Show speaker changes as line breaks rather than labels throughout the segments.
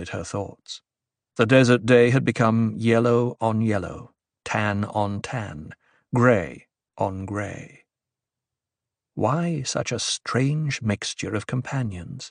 interrupted her thoughts. The desert day had become yellow on yellow, tan on tan, grey on grey. Why such a strange mixture of companions?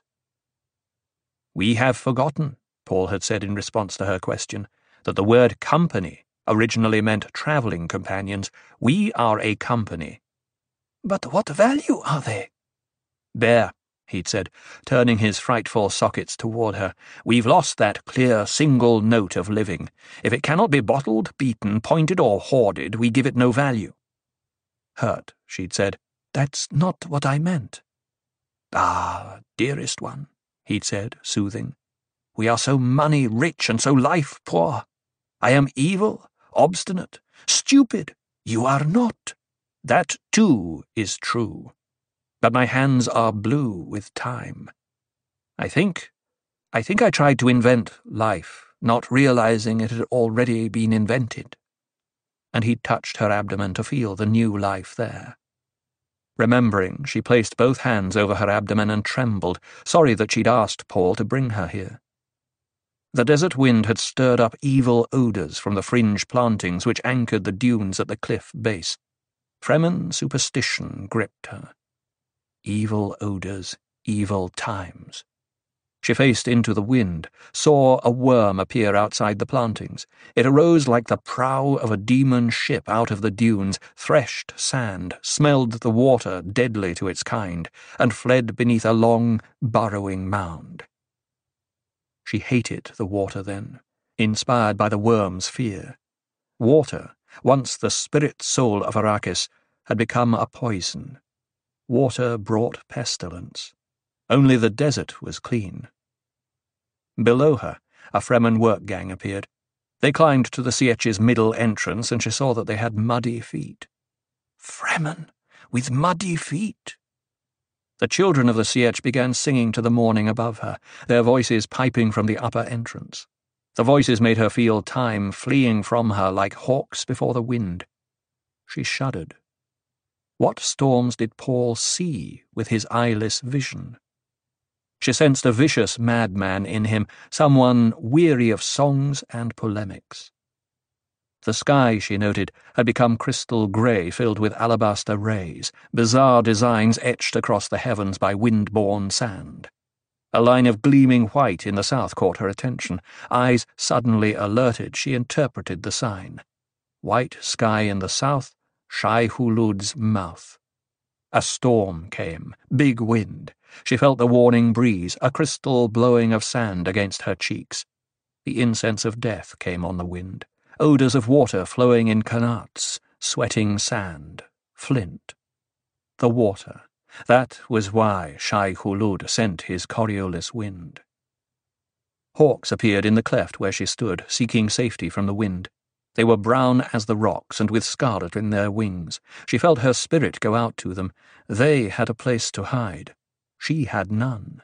"We have forgotten," Paul had said in response to her question, "that the word company originally meant travelling companions. We are a company."
"But what value are they?"
"There," he'd said, turning his frightful sockets toward her. "We've lost that clear single note of living. If it cannot be bottled, beaten, pointed, or hoarded, we give it no value." Hurt, she'd said,
"That's not what I meant."
"Ah, dearest one," he'd said, soothing, "we are so money-rich and so life-poor. I am evil, obstinate, stupid. You are not. That, too, is true. But my hands are blue with time. I think I tried to invent life, not realizing it had already been invented." And he touched her abdomen to feel the new life there. Remembering, she placed both hands over her abdomen and trembled, sorry that she'd asked Paul to bring her here. The desert wind had stirred up evil odours from the fringe plantings which anchored the dunes at the cliff base. Fremen superstition gripped her. Evil odours, evil times. She faced into the wind, saw a worm appear outside the plantings. It arose like the prow of a demon ship out of the dunes, threshed sand, smelled the water deadly to its kind, and fled beneath a long, burrowing mound. She hated the water then, inspired by the worm's fear. Water, once the spirit soul of Arrakis, had become a poison. Water brought pestilence. Only the desert was clean. Below her, a Fremen work gang appeared. They climbed to the Sietch's middle entrance, and she saw that they had muddy feet.
"Fremen, with muddy feet."
The children of the Sietch began singing to the morning above her, their voices piping from the upper entrance. The voices made her feel time fleeing from her like hawks before the wind. She shuddered. What storms did Paul see with his eyeless vision? She sensed a vicious madman in him, someone weary of songs and polemics. The sky, she noted, had become crystal grey, filled with alabaster rays, bizarre designs etched across the heavens by wind-borne sand. A line of gleaming white in the south caught her attention. Eyes suddenly alerted, she interpreted the sign. White sky in the south, Shai-Hulud's mouth. A storm came, big wind. She felt the warning breeze, a crystal blowing of sand against her cheeks. The incense of death came on the wind, odours of water flowing in qanats, sweating sand, flint. The water. That was why Shai-Hulud sent his Coriolis wind. Hawks appeared in the cleft where she stood, seeking safety from the wind. They were brown as the rocks and with scarlet in their wings. She felt her spirit go out to them. They had a place to hide. She had none.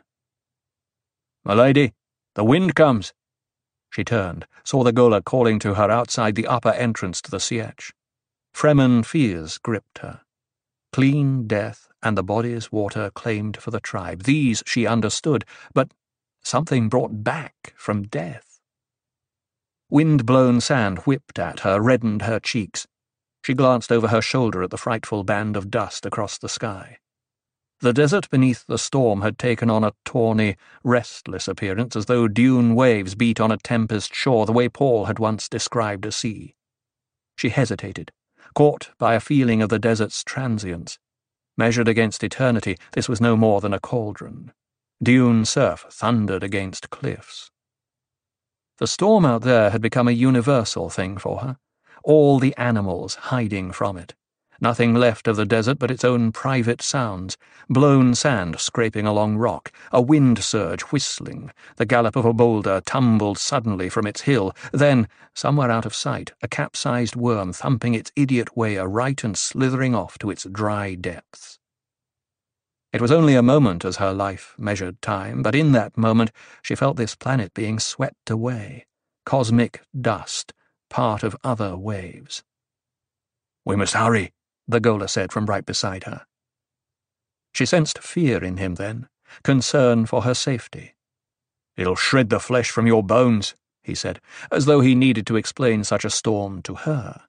"My lady, the wind comes." She turned, saw the Ghola calling to her outside the upper entrance to the Sietch. Fremen fears gripped her. Clean death and the body's water claimed for the tribe. These she understood, but something brought back from death. Wind-blown sand whipped at her, reddened her cheeks. She glanced over her shoulder at the frightful band of dust across the sky. The desert beneath the storm had taken on a tawny, restless appearance, as though dune waves beat on a tempest shore the way Paul had once described a sea. She hesitated, caught by a feeling of the desert's transience. Measured against eternity, this was no more than a cauldron. Dune surf thundered against cliffs. The storm out there had become a universal thing for her, all the animals hiding from it. Nothing left of the desert but its own private sounds, blown sand scraping along rock, a wind surge whistling, the gallop of a boulder tumbled suddenly from its hill, then, somewhere out of sight, a capsized worm thumping its idiot way aright and slithering off to its dry depths. It was only a moment as her life measured time, but in that moment she felt this planet being swept away, cosmic dust, part of other waves. "We must hurry," the Ghola said from right beside her. She sensed fear in him then, concern for her safety. "It'll shred the flesh from your bones," he said, as though he needed to explain such a storm to her.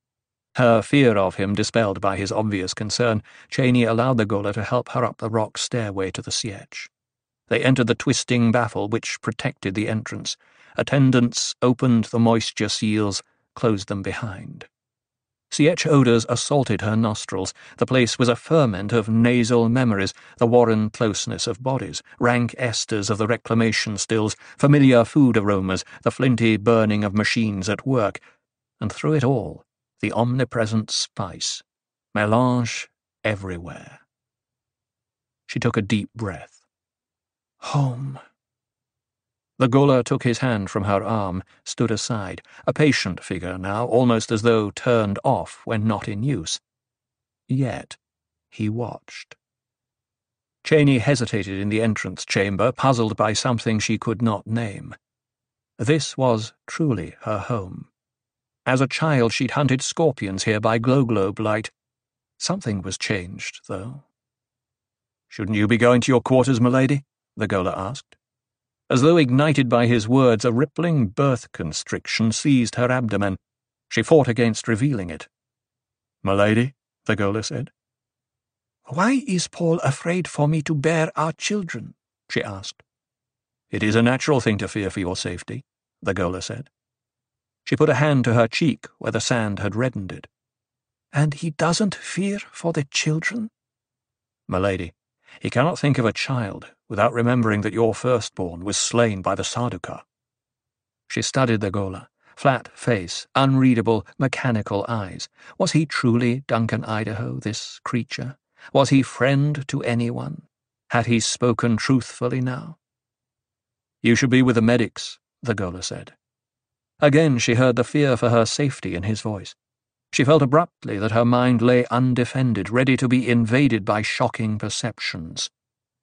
Her fear of him dispelled by his obvious concern, Cheyne allowed the Ghola to help her up the rock stairway to the Sietch. They entered the twisting baffle which protected the entrance. Attendants opened the moisture seals, closed them behind. Sietch odours assaulted her nostrils. The place was a ferment of nasal memories, the warren closeness of bodies, rank esters of the reclamation stills, familiar food aromas, the flinty burning of machines at work, and through it all, the omnipresent spice, melange everywhere. She took a deep breath. Home. The Ghola took his hand from her arm, stood aside, a patient figure now, almost as though turned off when not in use. Yet he watched. Cheyne hesitated in the entrance chamber, puzzled by something she could not name. This was truly her home. As a child she'd hunted scorpions here by glow-globe light. Something was changed, though. "Shouldn't you be going to your quarters, milady?" the Ghola asked. As though ignited by his words, a rippling birth constriction seized her abdomen. She fought against revealing it. "Milady," the Ghola said.
"Why is Paul afraid for me to bear our children?" she asked.
"It is a natural thing to fear for your safety," the Ghola said. She put a hand to her cheek where the sand had reddened it.
"And he doesn't fear for the children?"
"Milady, he cannot think of a child without remembering that your firstborn was slain by the Sardaukar." She studied the Ghola, flat face, unreadable, mechanical eyes. Was he truly Duncan Idaho, this creature? Was he friend to anyone? Had he spoken truthfully now? "You should be with the medics," the Ghola said. Again she heard the fear for her safety in his voice. She felt abruptly that her mind lay undefended, ready to be invaded by shocking perceptions.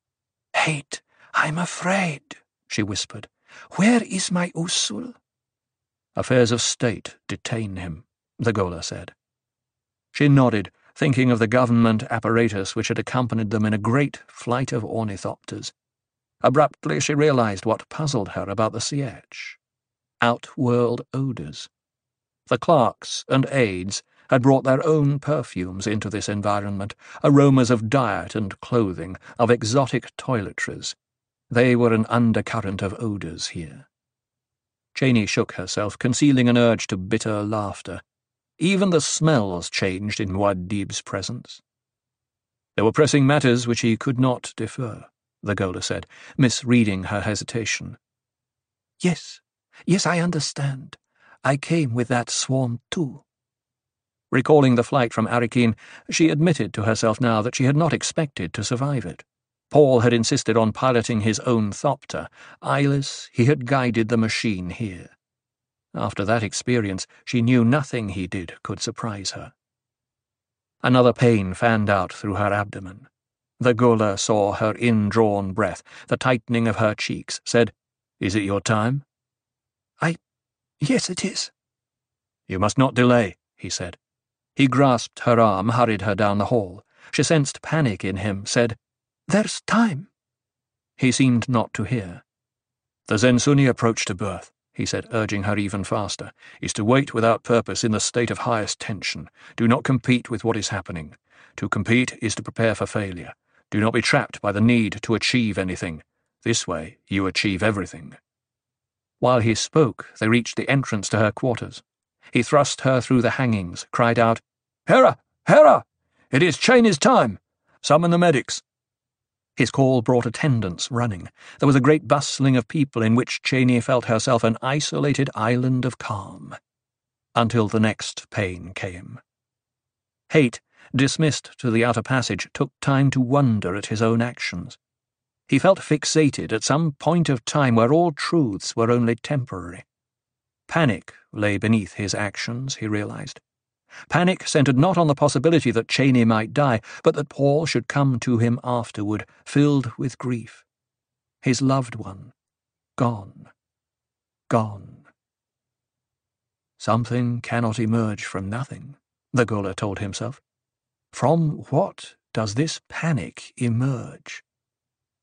"Hate, I'm afraid," she whispered. "Where is my Usul?"
"Affairs of state detain him," the Ghola said. She nodded, thinking of the government apparatus which had accompanied them in a great flight of ornithopters. Abruptly she realized what puzzled her about the Sietch. Outworld odours. The clerks and aides had brought their own perfumes into this environment, aromas of diet and clothing, of exotic toiletries. They were an undercurrent of odours here. Cheyne shook herself, concealing an urge to bitter laughter. Even the smells changed in Muad'Dib's presence. There were pressing matters which he could not defer, the Ghola said, misreading her hesitation.
Yes, I understand. I came with that swarm too."
Recalling the flight from Arrakeen, she admitted to herself now that she had not expected to survive it. Paul had insisted on piloting his own thopter. Eyeless, he had guided the machine here. After that experience, she knew nothing he did could surprise her. Another pain fanned out through her abdomen. The Ghola saw her indrawn breath, the tightening of her cheeks, said, "Is it your time?"
Yes, it is."
"You must not delay," he said. He grasped her arm, hurried her down the hall. She sensed panic in him, said,
"There's time."
He seemed not to hear. "The Zensuni approach to birth," he said, urging her even faster, "is to wait without purpose in the state of highest tension. Do not compete with what is happening. To compete is to prepare for failure. Do not be trapped by the need to achieve anything. This way you achieve everything." While he spoke, they reached the entrance to her quarters. He thrust her through the hangings, cried out, "Hera! Hera! It is Cheyne's time! Summon the medics!" His call brought attendants running. There was a great bustling of people in which Cheyne felt herself an isolated island of calm. Until the next pain came. Hate, dismissed to the outer passage, took time to wonder at his own actions. He felt fixated at some point of time where all truths were only temporary. Panic lay beneath his actions, he realized. Panic centered not on the possibility that Cheyne might die, but that Paul should come to him afterward, filled with grief. His loved one, gone. Gone. Something cannot emerge from nothing, the Ghola told himself. From what does this panic emerge?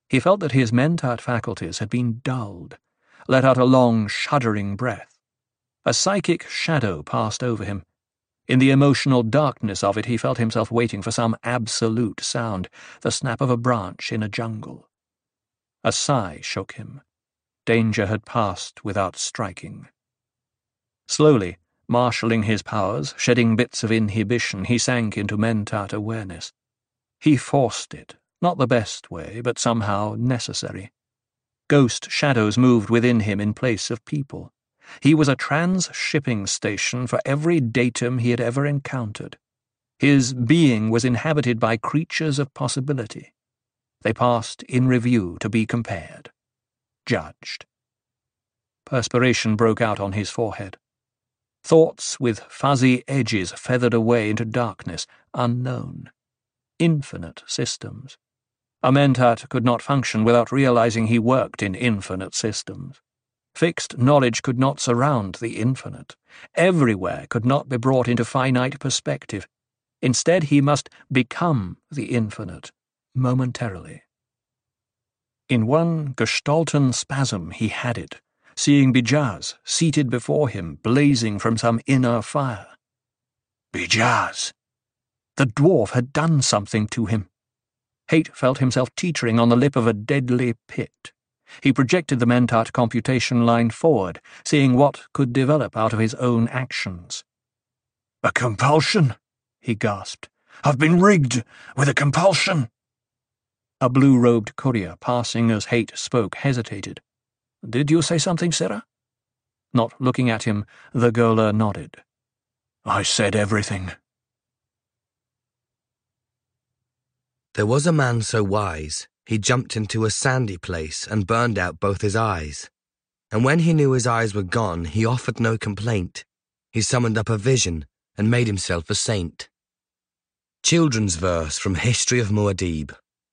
He felt that his mentat faculties had been dulled, let out a long, shuddering breath. A psychic shadow passed over him. In the emotional darkness of it, he felt himself waiting for some absolute sound, the snap of a branch in a jungle. A sigh shook him. Danger had passed without striking. Slowly, marshalling his powers, shedding bits of inhibition, he sank into mentat awareness. He forced it, not the best way, but somehow necessary. Ghost shadows moved within him in place of people. He was a trans-shipping station for every datum he had ever encountered. His being was inhabited by creatures of possibility. They passed in review to be compared, judged. Perspiration broke out on his forehead. Thoughts with fuzzy edges feathered away into darkness, unknown. Infinite systems. A mentat could not function without realizing he worked in infinite systems. Fixed knowledge could not surround the infinite. Everywhere could not be brought into finite perspective. Instead, he must become the infinite, momentarily. In one gestalten spasm he had it, seeing Bijaz seated before him, blazing from some inner fire. Bijaz! The dwarf had done something to him. Hate felt himself teetering on the lip of a deadly pit. He projected the mentat computation line forward, seeing what could develop out of his own actions. "A compulsion," he gasped. "I've been rigged with a compulsion." A blue-robed courier passing as Hate spoke hesitated. "Did you say something, Sarah?" Not looking at him, the Ghola nodded. "I said everything."
There was a man so wise, he jumped into a sandy place and burned out both his eyes. And when he knew his eyes were gone, he offered no complaint. He summoned up a vision and made himself a saint. Children's verse from History of Muad'Dib.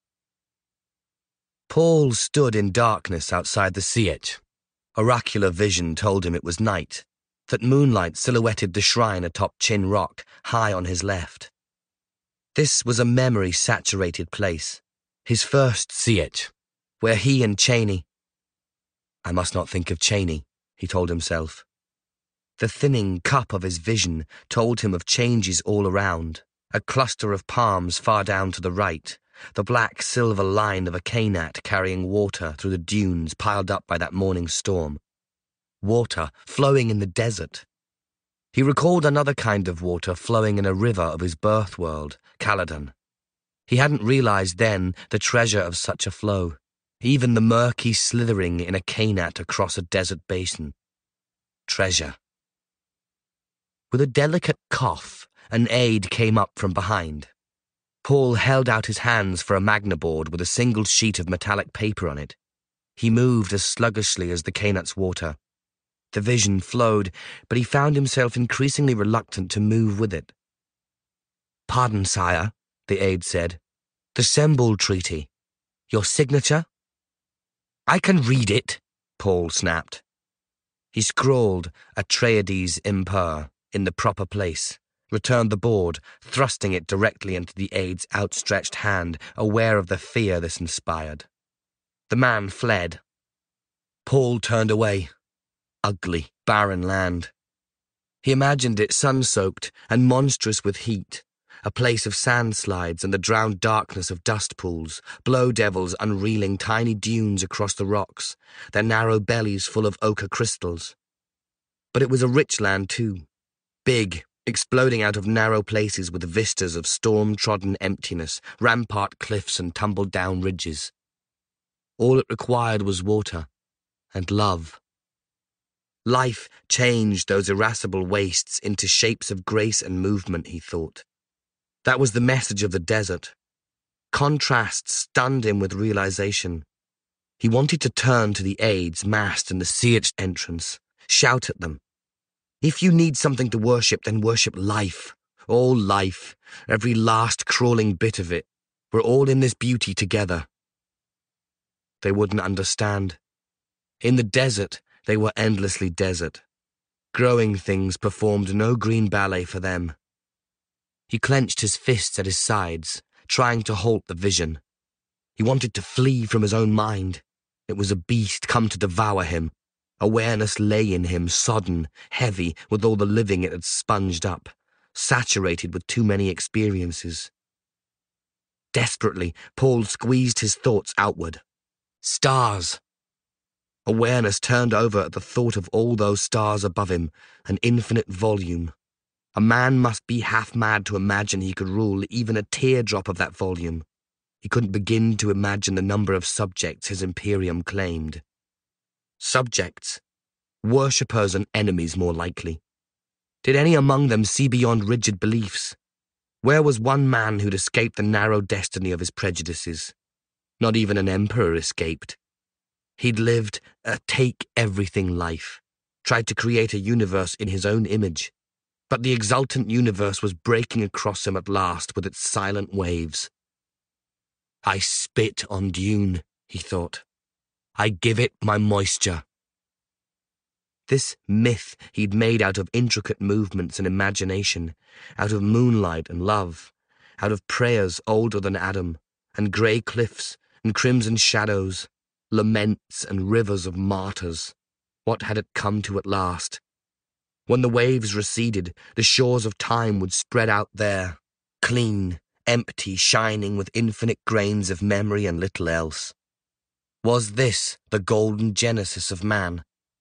Paul stood in darkness outside the Sietch. Oracular vision told him it was night, that moonlight silhouetted the shrine atop Chin Rock, high on his left. This was a memory-saturated place, his first Sietch, where he and Cheney— I must not think of Cheney, he told himself. The thinning cup of his vision told him of changes all around, a cluster of palms far down to the right, the black-silver line of a Kainat carrying water through the dunes piled up by that morning storm. Water flowing in the desert. He recalled another kind of water flowing in a river of his birth world, Caladan. He hadn't realized then the treasure of such a flow, even the murky slithering in a Kainat across a desert basin. Treasure. With a delicate cough, an aide came up from behind. Paul held out his hands for a magnaboard with a single sheet of metallic paper on it. He moved as sluggishly as the Kainat's water. The vision flowed, but he found himself increasingly reluctant to move with it. "Pardon, sire," the aide said. "The Sembul Treaty. Your signature?" "I can read it," Paul snapped. He scrawled Atreides Imper in the proper place, returned the board, thrusting it directly into the aide's outstretched hand, aware of the fear this inspired. The man fled. Paul turned away. Ugly, barren land. He imagined it sun-soaked and monstrous with heat, a place of sandslides and the drowned darkness of dust pools, blow devils unreeling tiny dunes across the rocks, their narrow bellies full of ochre crystals. But it was a rich land too, big, exploding out of narrow places with vistas of storm-trodden emptiness, rampart cliffs and tumbled-down ridges. All it required was water and love. Life changed those irascible wastes into shapes of grace and movement, he thought. That was the message of the desert. Contrast stunned him with realization. He wanted to turn to the aides massed in the Sietch entrance, shout at them. If you need something to worship, then worship life. All life, every last crawling bit of it. We're all in this beauty together. They wouldn't understand. In the desert, they were endlessly desert. Growing things performed no green ballet for them. He clenched his fists at his sides, trying to halt the vision. He wanted to flee from his own mind. It was a beast come to devour him. Awareness lay in him, sodden, heavy with all the living it had sponged up, saturated with too many experiences. Desperately, Paul squeezed his thoughts outward. Stars! Awareness turned over at the thought of all those stars above him, an infinite volume. A man must be half mad to imagine he could rule even a teardrop of that volume. He couldn't begin to imagine the number of subjects his Imperium claimed. Subjects? Worshippers and enemies, more likely. Did any among them see beyond rigid beliefs? Where was one man who'd escaped the narrow destiny of his prejudices? Not even an emperor escaped. He'd lived a take-everything life, tried to create a universe in his own image. But the exultant universe was breaking across him at last with its silent waves. I spit on Dune, he thought. I give it my moisture. This myth he'd made out of intricate movements and imagination, out of moonlight and love, out of prayers older than Adam, and grey cliffs and crimson shadows, laments and rivers of martyrs. What had it come to at last? When the waves receded, the shores of time would spread out there, clean, empty, shining with infinite grains of memory and little else. Was this the golden genesis of man?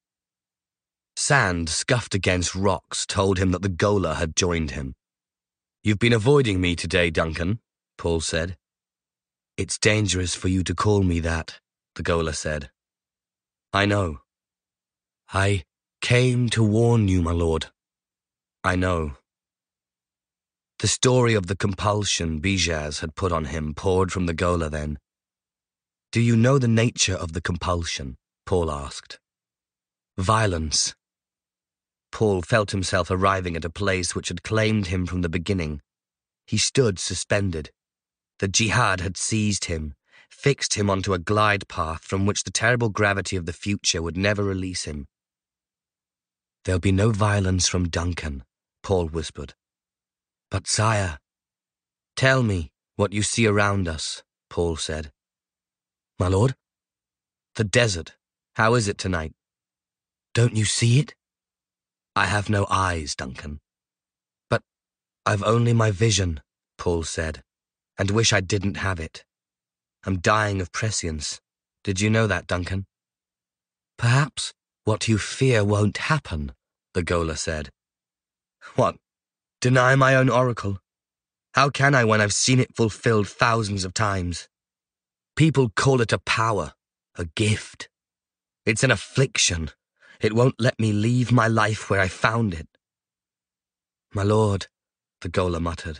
Sand scuffed against rocks told him that the Gola had joined him. You've been avoiding me today, Duncan, Paul said. It's dangerous for you to call me that, the Gola said. I know. I came to warn you, my lord. I know. The story of the compulsion Bijaz had put on him poured from the Gola then. Do you know the nature of the compulsion? Paul asked. Violence. Paul felt himself arriving at a place which had claimed him from the beginning. He stood suspended. The jihad had seized him, fixed him onto a glide path from which the terrible gravity of the future would never release him. There'll be no violence from Duncan, Paul whispered. But sire, tell me what you see around us, Paul said. My lord? The desert. How is it tonight? Don't you see it? I have no eyes, Duncan. But I've only my vision, Paul said, and wish I didn't have it. I'm dying of prescience. Did you know that, Duncan? Perhaps what you fear won't happen, the Gola said. What? Deny my own oracle? How can I when I've seen it fulfilled thousands of times? People call it a power, a gift. It's an affliction. It won't let me leave my life where I found it. My lord, the Gola muttered.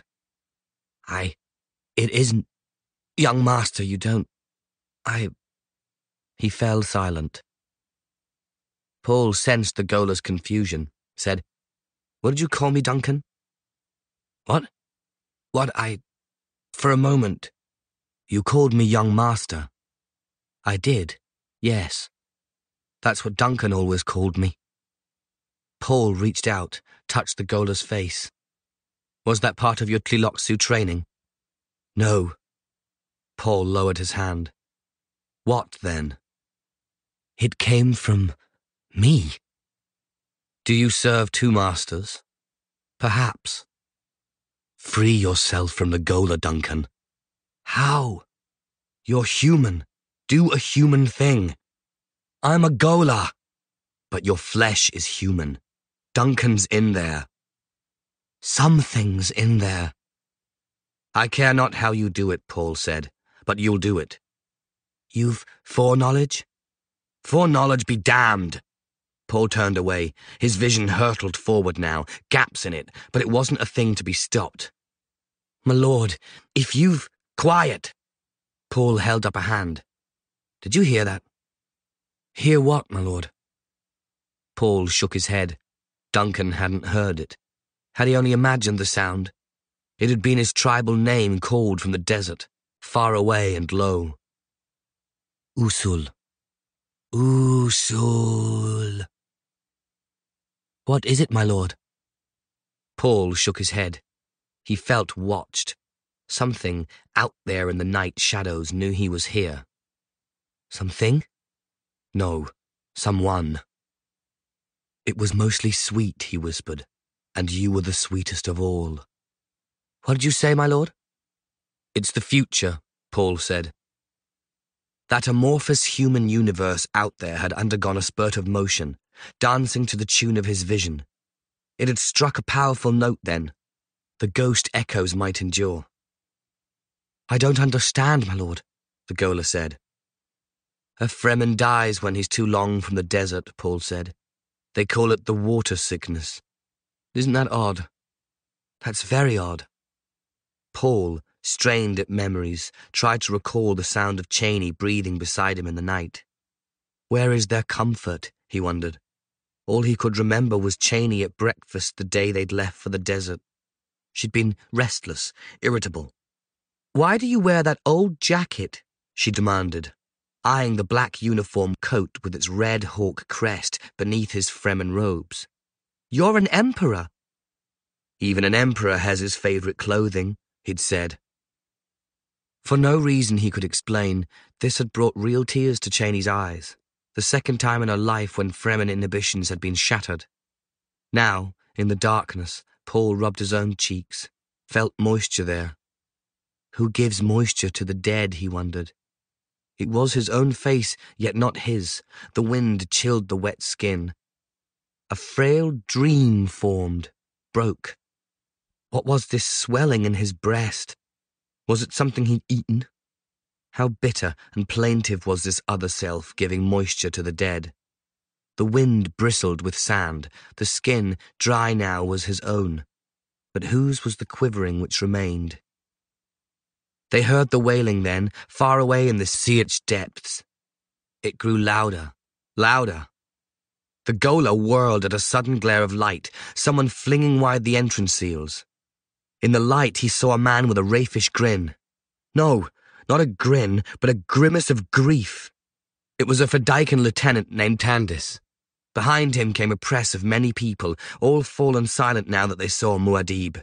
It isn't. Young master, you don't. He fell silent. Paul sensed the Gola's confusion, said, What did you call me, Duncan? What? For a moment, you called me young master. I did, yes. That's what Duncan always called me. Paul reached out, touched the Gola's face. Was that part of your Tliloxu training? No. Paul lowered his hand. What then? It came from me. Do you serve two masters? Perhaps. Free yourself from the Gola, Duncan. How? You're human. Do a human thing. I'm a Gola. But your flesh is human. Duncan's in there. Something's in there. I care not how you do it, Paul said, but you'll do it. You've foreknowledge? Foreknowledge be damned. Paul turned away. His vision hurtled forward now, gaps in it, but it wasn't a thing to be stopped. My lord, if you've... Quiet! Paul held up a hand. Did you hear that? Hear what, my lord? Paul shook his head. Duncan hadn't heard it. Had he only imagined the sound? It had been his tribal name called from the desert, far away and low. Usul. Usul. What is it, my lord? Paul shook his head. He felt watched. Something out there in the night shadows knew he was here. Something? No, someone. It was mostly sweet, he whispered, and you were the sweetest of all. What did you say, my lord? It's the future, Paul said. That amorphous human universe out there had undergone a spurt of motion, dancing to the tune of his vision. It had struck a powerful note then. The ghost echoes might endure. I don't understand, my lord, the Gola said. A Fremen dies when he's too long from the desert, Paul said. They call it the water sickness. Isn't that odd? That's very odd. Paul, strained at memories, tried to recall the sound of Cheney breathing beside him in the night. Where is their comfort, he wondered. All he could remember was Cheney at breakfast the day they'd left for the desert. She'd been restless, irritable. Why do you wear that old jacket? She demanded, eyeing the black uniform coat with its red hawk crest beneath his Fremen robes. You're an emperor. Even an emperor has his favourite clothing, he'd said. For no reason he could explain, this had brought real tears to Cheney's eyes, the second time in her life when Fremen inhibitions had been shattered. Now, in the darkness, Paul rubbed his own cheeks, felt moisture there. Who gives moisture to the dead, he wondered. It was his own face, yet not his. The wind chilled the wet skin. A frail dream formed, broke. What was this swelling in his breast? Was it something he'd eaten? How bitter and plaintive was this other self giving moisture to the dead. The wind bristled with sand. The skin, dry now, was his own. But whose was the quivering which remained? They heard the wailing then, far away in the Sietch depths. It grew louder, louder. The Gola whirled at a sudden glare of light, someone flinging wide the entrance seals. In the light he saw a man with a raffish grin. No, not a grin, but a grimace of grief. It was a Fedaykin lieutenant named Tandis. Behind him came a press of many people, all fallen silent now that they saw Muad'Dib.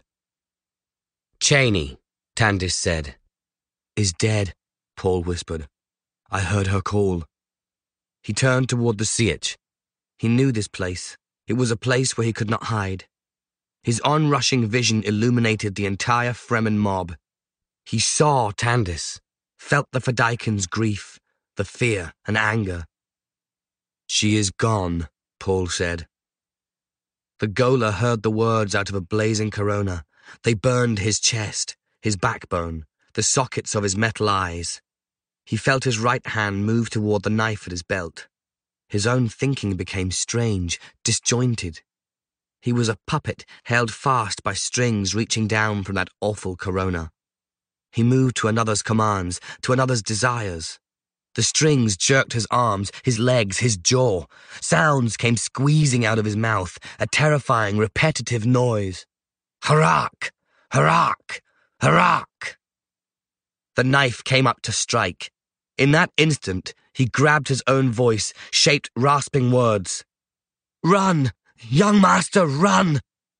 Cheney, Tandis said. Is dead, Paul whispered. I heard her call. He turned toward the Sietch. He knew this place. It was a place where he could not hide. His onrushing vision illuminated the entire Fremen mob. He saw Tandis, felt the Fedaykin's grief, the fear and anger. She is gone, Paul said. The Gola heard the words out of a blazing corona. They burned his chest, his backbone, the sockets of his metal eyes. He felt his right hand move toward the knife at his belt. His own thinking became strange, disjointed. He was a puppet held fast by strings reaching down from that awful corona. He moved to another's commands, to another's desires. The strings jerked his arms, his legs, his jaw. Sounds came squeezing out of his mouth, a terrifying, repetitive noise. Harak! Harak! Harak! The knife came up to strike. In that instant, he grabbed his own voice, shaped rasping words. Run! Young master, run!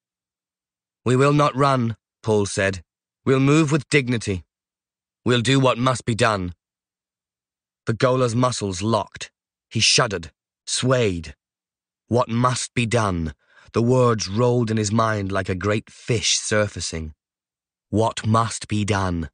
We will not run, Paul said. We'll move with dignity. We'll do what must be done. The Gola's muscles locked. He shuddered, swayed. What must be done? The words rolled in his mind like a great fish surfacing. What must be done?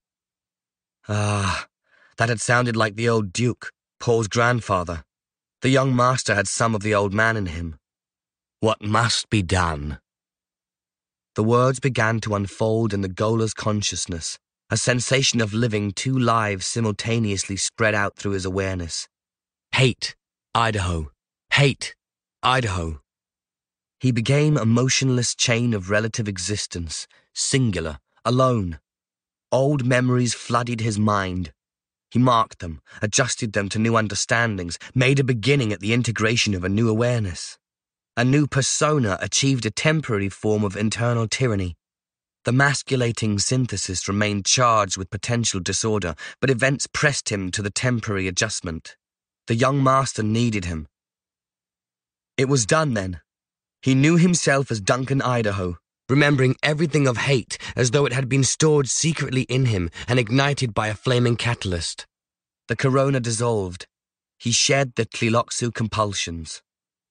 Ah, that had sounded like the old Duke, Paul's grandfather. The young master had some of the old man in him. What must be done? The words began to unfold in the Gola's consciousness. A sensation of living two lives simultaneously spread out through his awareness. Hate, Idaho. Hate, Idaho. He became a motionless chain of relative existence, singular, alone. Old memories flooded his mind. He marked them, adjusted them to new understandings, made a beginning at the integration of a new awareness. A new persona achieved a temporary form of internal tyranny. The masculating synthesis remained charged with potential disorder, but events pressed him to the temporary adjustment. The young master needed him. It was done then. He knew himself as Duncan Idaho, remembering everything of hate as though it had been stored secretly in him and ignited by a flaming catalyst. The corona dissolved. He shed the Tliloxu compulsions.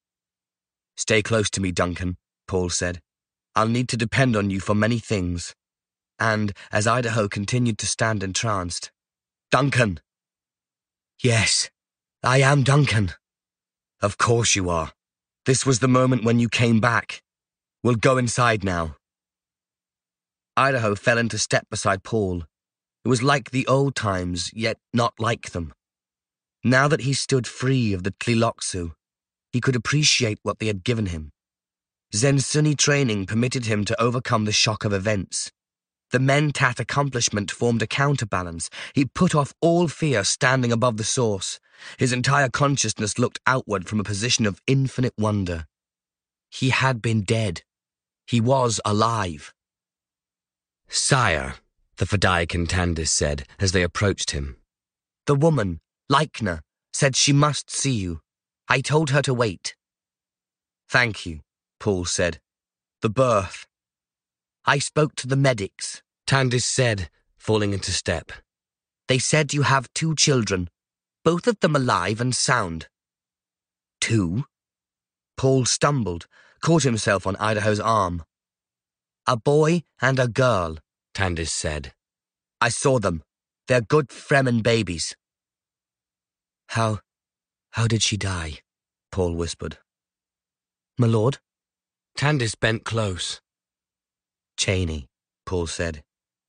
"Stay close to me, Duncan," Paul said. "I'll need to depend on you for many things." And, as Idaho continued to stand entranced, "Duncan!" "Yes, I am Duncan." "Of course you are. This was the moment when you came back. We'll go inside now." Idaho fell into step beside Paul. It was like the old times, yet not like them. Now that he stood free of the Tliloxu, he could appreciate what they had given him. Zensuni training permitted him to overcome the shock of events. The Mentat accomplishment formed a counterbalance. He put off all fear standing above the source. His entire consciousness looked outward from a position of infinite wonder. He had been dead. He was alive. "Sire," the Fedaykin Tandis said as they approached him. "The woman, Lychna, said she must see you. I told her to wait." "Thank you," Paul said. "The birth." "I spoke to the medics," Tandis said, falling into step. "They said you have 2 children, both of them alive and sound." "2?" Paul stumbled, caught himself on Idaho's arm. "A boy and a girl," Tandis said. "I saw them. They're good Fremen babies." How did she die?" Paul whispered. "My lord?" Tandis bent close. "Cheney," Paul said.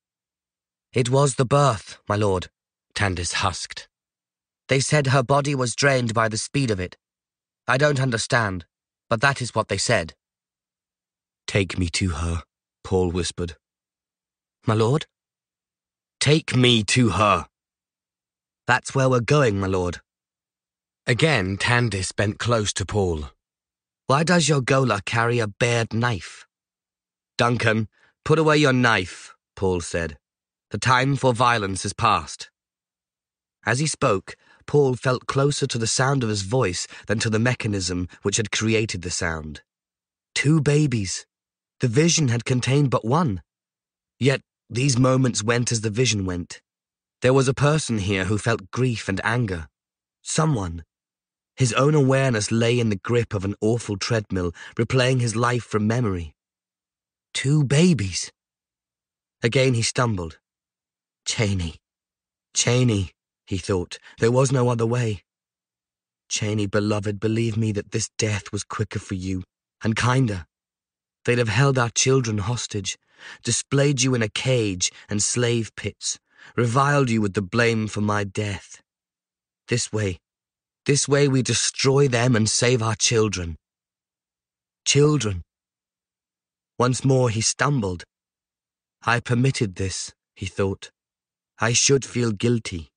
"It was the birth, my lord," Tandis husked. "They said her body was drained by the speed of it. I don't understand, but that is what they said." "Take me to her," Paul whispered. "My lord?" "Take me to her." "That's where we're going, my lord." Again, Tandis bent close to Paul. "Why does your Gola carry a bared knife?" "Duncan, put away your knife," Paul said. "The time for violence is past." As he spoke, Paul felt closer to the sound of his voice than to the mechanism which had created the sound. 2 babies. The vision had contained but one. Yet these moments went as the vision went. There was a person here who felt grief and anger. Someone. His own awareness lay in the grip of an awful treadmill, replaying his life from memory. 2 babies. Again he stumbled. Cheney, he thought. There was no other way. "Cheney, beloved, believe me that this death was quicker for you, and kinder. They'd have held our children hostage, displayed you in a cage and slave pits, reviled you with the blame for my death. This way we destroy them and save our children." Children. Once more he stumbled. "I permitted this," he thought. "I should feel guilty."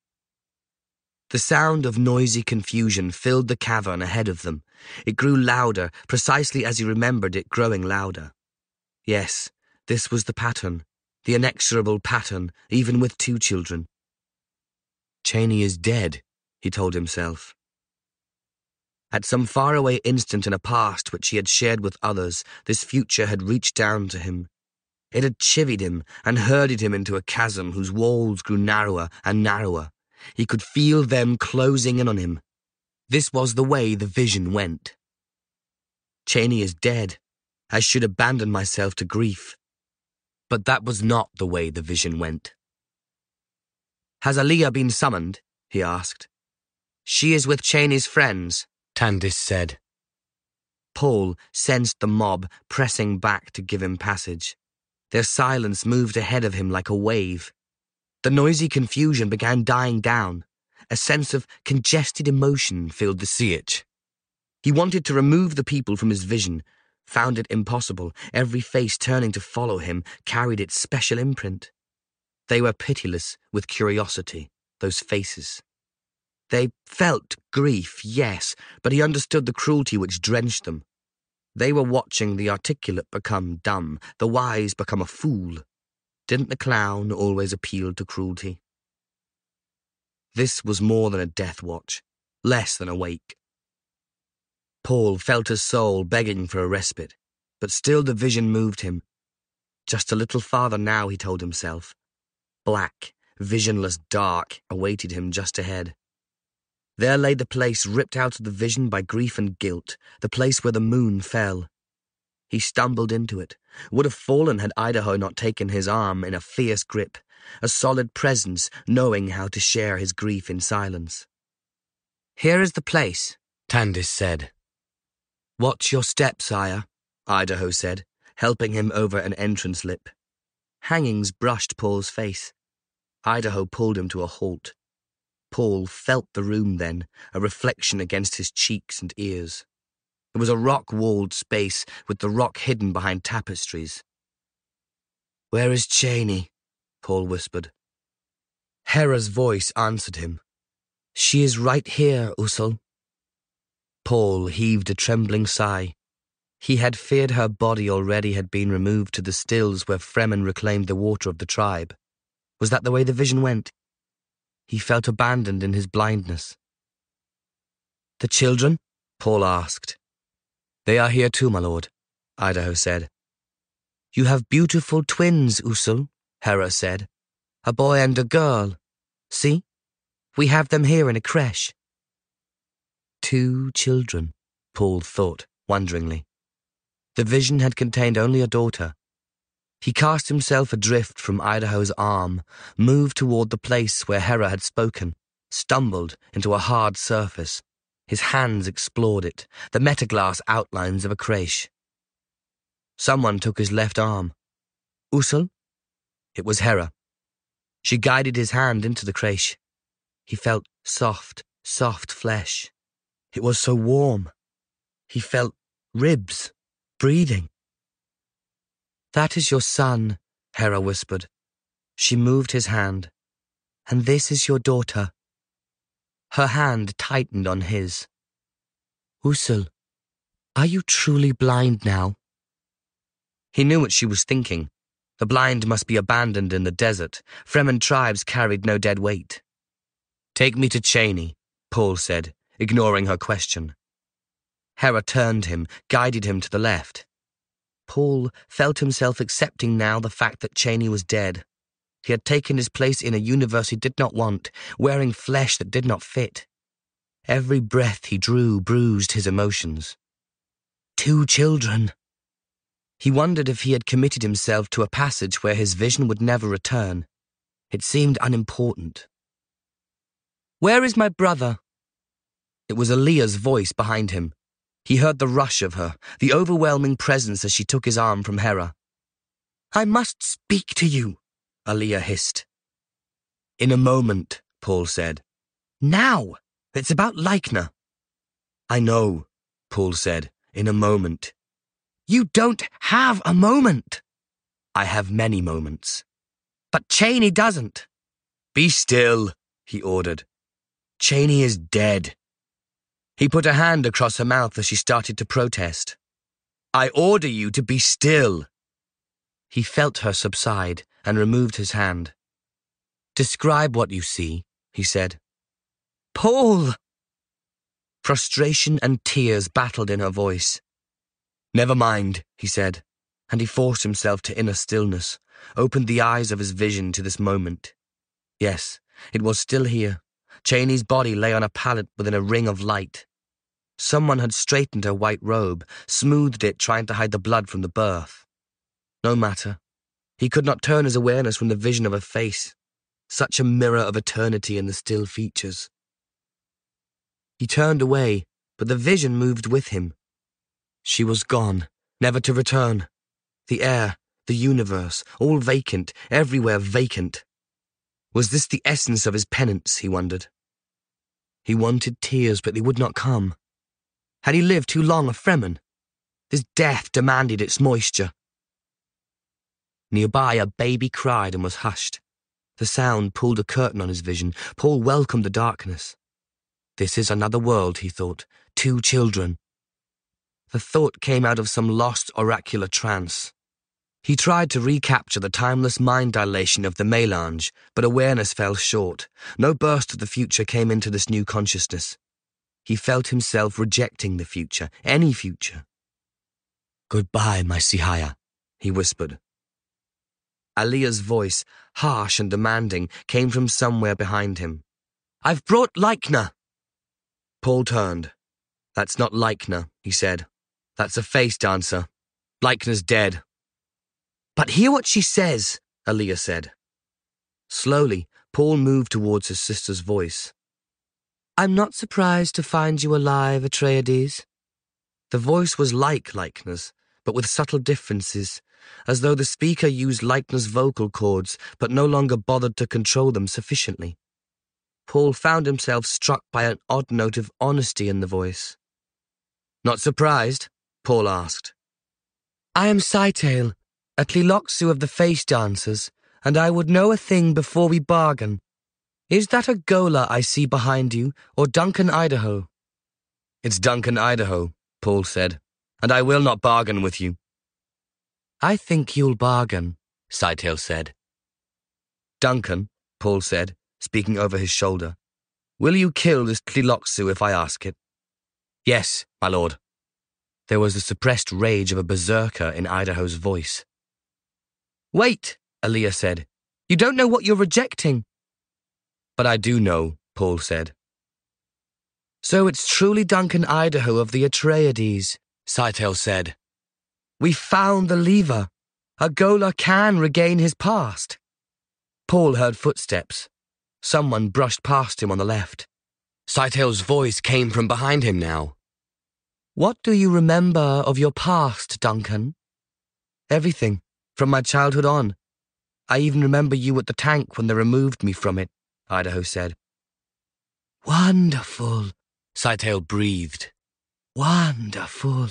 The sound of noisy confusion filled the cavern ahead of them. It grew louder, precisely as he remembered it growing louder. Yes, this was the pattern, the inexorable pattern, even with 2 children. "Cheney is dead," he told himself. At some faraway instant in a past which he had shared with others, this future had reached down to him. It had chivied him and herded him into a chasm whose walls grew narrower and narrower. He could feel them closing in on him. This was the way the vision went. "Cheney is dead. I should abandon myself to grief." But that was not the way the vision went. "Has Aliyah been summoned?" he asked. "She is with Cheney's friends," Tandis said. Paul sensed the mob pressing back to give him passage. Their silence moved ahead of him like a wave. The noisy confusion began dying down. A sense of congested emotion filled the Sietch. He wanted to remove the people from his vision, found it impossible. Every face turning to follow him carried its special imprint. They were pitiless with curiosity, those faces. They felt grief, yes, but he understood the cruelty which drenched them. They were watching the articulate become dumb, the wise become a fool. Didn't the clown always appeal to cruelty? This was more than a death watch, less than a wake. Paul felt his soul begging for a respite. But still the vision moved him. Just a little farther now, he told himself. Black, visionless dark awaited him just ahead. There lay the place ripped out of the vision by grief and guilt, the place where the moon fell. He stumbled into it, would have fallen had Idaho not taken his arm in a fierce grip, a solid presence knowing how to share his grief in silence. "Here is the place," Tandis said. "Watch your step, sire," Idaho said, helping him over an entrance lip. Hangings brushed Paul's face. Idaho pulled him to a halt. Paul felt the room then, a reflection against his cheeks and ears. It was a rock-walled space with the rock hidden behind tapestries. "Where is Cheney?" Paul whispered. Hera's voice answered him. "She is right here, Usul." Paul heaved a trembling sigh. He had feared her body already had been removed to the stills where Fremen reclaimed the water of the tribe. Was that the way the vision went? He felt abandoned in his blindness. "The children?" Paul asked. "They are here too, my lord," Idaho said. "You have beautiful twins, Usul," Hera said. "A boy and a girl. See? We have them here in a creche." 2 children, Paul thought, wonderingly. The vision had contained only a daughter. He cast himself adrift from Idaho's arm, moved toward the place where Hera had spoken, stumbled into a hard surface. His hands explored it, the metaglass outlines of a creche. Someone took his left arm. "Usul?" It was Hera. She guided his hand into the creche. He felt soft flesh. It was so warm. He felt ribs, breathing. "That is your son," Hera whispered. She moved his hand. "And this is your daughter." Her hand tightened on his. "Usul, are you truly blind now?" He knew what she was thinking. The blind must be abandoned in the desert. Fremen tribes carried no dead weight. "Take me to Cheney," Paul said, ignoring her question. Hera turned him, guided him to the left. Paul felt himself accepting now the fact that Cheney was dead. He had taken his place in a universe he did not want, wearing flesh that did not fit. Every breath he drew bruised his emotions. 2 children. He wondered if he had committed himself to a passage where his vision would never return. It seemed unimportant. "Where is my brother?" It was Aaliyah's voice behind him. He heard the rush of her, the overwhelming presence as she took his arm from Hera. "I must speak to you," Aaliyah hissed. "In a moment," Paul said. "Now! It's about Lychna." "I know," Paul said. "In a moment." "You don't have a moment." "I have many moments." "But Cheney doesn't." "Be still," he ordered. "Cheney is dead." He put a hand across her mouth as she started to protest. "I order you to be still." He felt her subside and removed his hand. "Describe what you see," he said. "Paul!" Frustration and tears battled in her voice. "Never mind," he said, and he forced himself to inner stillness, opened the eyes of his vision to this moment. Yes, it was still here. Cheney's body lay on a pallet within a ring of light. Someone had straightened her white robe, smoothed it, trying to hide the blood from the birth. No matter. He could not turn his awareness from the vision of her face, such a mirror of eternity in the still features. He turned away, but the vision moved with him. She was gone, never to return. The air, the universe, all vacant, everywhere vacant. Was this the essence of his penance, he wondered. He wanted tears, but they would not come. Had he lived too long a Fremen? This death demanded its moisture. Nearby, a baby cried and was hushed. The sound pulled a curtain on his vision. Paul welcomed the darkness. This is another world, he thought. 2 children. The thought came out of some lost oracular trance. He tried to recapture the timeless mind dilation of the melange, but awareness fell short. No burst of the future came into this new consciousness. He felt himself rejecting the future, any future. Goodbye, my Sihaya, he whispered. Aliya's voice, harsh and demanding, came from somewhere behind him. I've brought Lychna. Paul turned. That's not Lychna, he said. That's a face dancer. Lychna's dead. But hear what she says, Aliya said. Slowly, Paul moved towards his sister's voice. I'm not surprised to find you alive, Atreides. The voice was like Lychna's, but with subtle differences, as though the speaker used Lychna's vocal cords, but no longer bothered to control them sufficiently. Paul found himself struck by an odd note of honesty in the voice. Not surprised? Paul asked. I am Scytale, a Tleilaxu of the Face Dancers, and I would know a thing before we bargain. Is that a Gola I see behind you, or Duncan Idaho? It's Duncan Idaho, Paul said, and I will not bargain with you. I think you'll bargain, Scytale said. Duncan, Paul said, speaking over his shoulder, will you kill this Tleilaxu if I ask it? Yes, my lord. There was the suppressed rage of a berserker in Idaho's voice. Wait, Aliya said. You don't know what you're rejecting. But I do know, Paul said. So it's truly Duncan Idaho of the Atreides, Scytale said. We found the lever. A Gola can regain his past. Paul heard footsteps. Someone brushed past him on the left. Scytale's voice came from behind him now. What do you remember of your past, Duncan? Everything, from my childhood on. I even remember you at the tank when they removed me from it, Idaho said. Wonderful, Scytale breathed. Wonderful.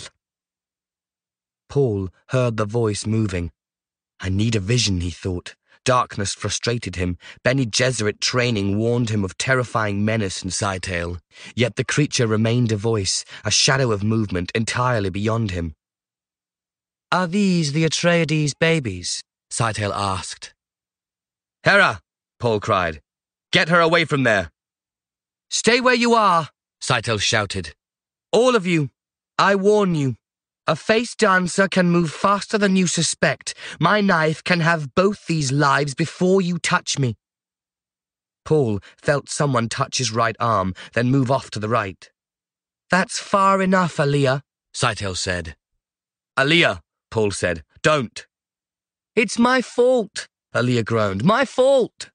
Paul heard the voice moving. I need a vision, he thought. Darkness frustrated him. Bene Gesserit training warned him of terrifying menace in Scytale. Yet the creature remained a voice, a shadow of movement entirely beyond him. Are these the Atreides babies? Scytale asked. Hera, Paul cried. Get her away from there. Stay where you are, Scytale shouted. All of you, I warn you. A face dancer can move faster than you suspect. My knife can have both these lives before you touch me. Paul felt someone touch his right arm, then move off to the right. That's far enough, Aliya, Scytale said. Aliya, Paul said, don't. It's my fault, Aliya groaned. My fault.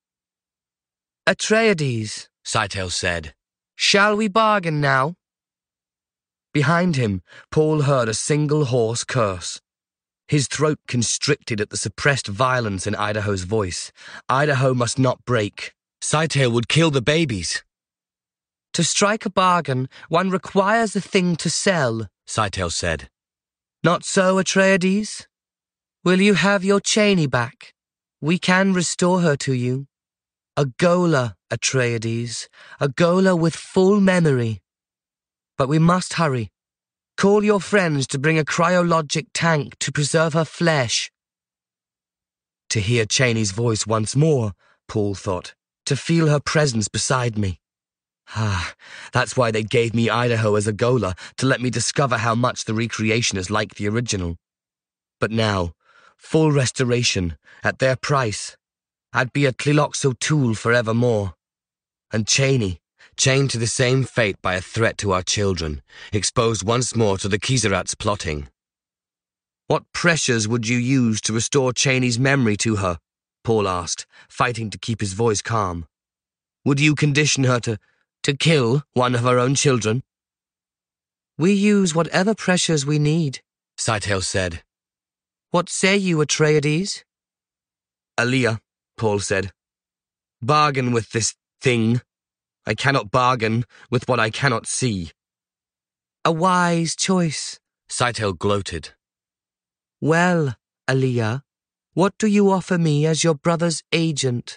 Atreides, Scytale said. Shall we bargain now? Behind him, Paul heard a single hoarse curse. His throat constricted at the suppressed violence in Idaho's voice. Idaho must not break. Scytale would kill the babies. To strike a bargain, one requires a thing to sell, Scytale said. Not so, Atreides? Will you have your Chani back? We can restore her to you. A Gola, Atreides. A Gola with full memory. But we must hurry. Call your friends to bring a cryologic tank to preserve her flesh. To hear Chani's voice once more, Paul thought, to feel her presence beside me. That's why they gave me Idaho as a Gola, to let me discover how much the recreation is like the original. But now, full restoration, at their price, I'd be a Tleilaxu tool forevermore. And Chani, chained to the same fate by a threat to our children, exposed once more to the Khyzarat's plotting. What pressures would you use to restore Chani's memory to her? Paul asked, fighting to keep his voice calm. Would you condition her to kill one of her own children? We use whatever pressures we need, Scytale said. What say you, Atreides? Aliya, Paul said. Bargain with this thing. I cannot bargain with what I cannot see. A wise choice, Scytale gloated. Well, Aliya, what do you offer me as your brother's agent?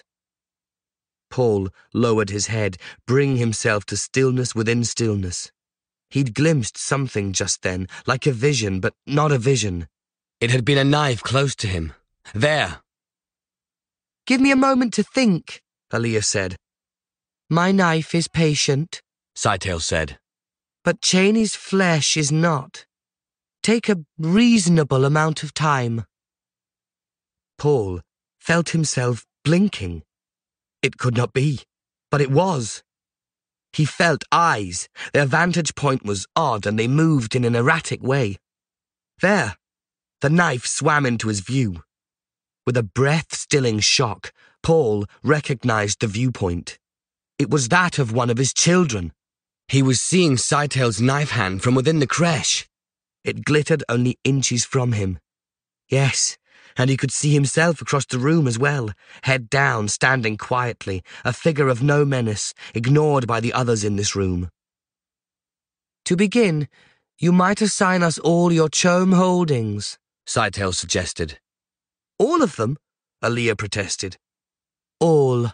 Paul lowered his head, bringing himself to stillness within stillness. He'd glimpsed something just then, like a vision, but not a vision. It had been a knife close to him. There. Give me a moment to think, Aliya said. My knife is patient, Scytale said. But Chani's flesh is not. take a reasonable amount of time. Paul felt himself blinking. It could not be, but it was. He felt eyes. Their vantage point was odd, and they moved in an erratic way. There, the knife swam into his view. With a breath-stilling shock, Paul recognized the viewpoint. It was that of one of his children. He was seeing Scythel's knife hand from within the creche. It glittered only inches from him. Yes, and he could see himself across the room as well, head down, standing quietly, a figure of no menace, ignored by the others in this room. To begin, you might assign us all your Chome holdings, Scythel suggested. All of them? Aaliyah protested. All.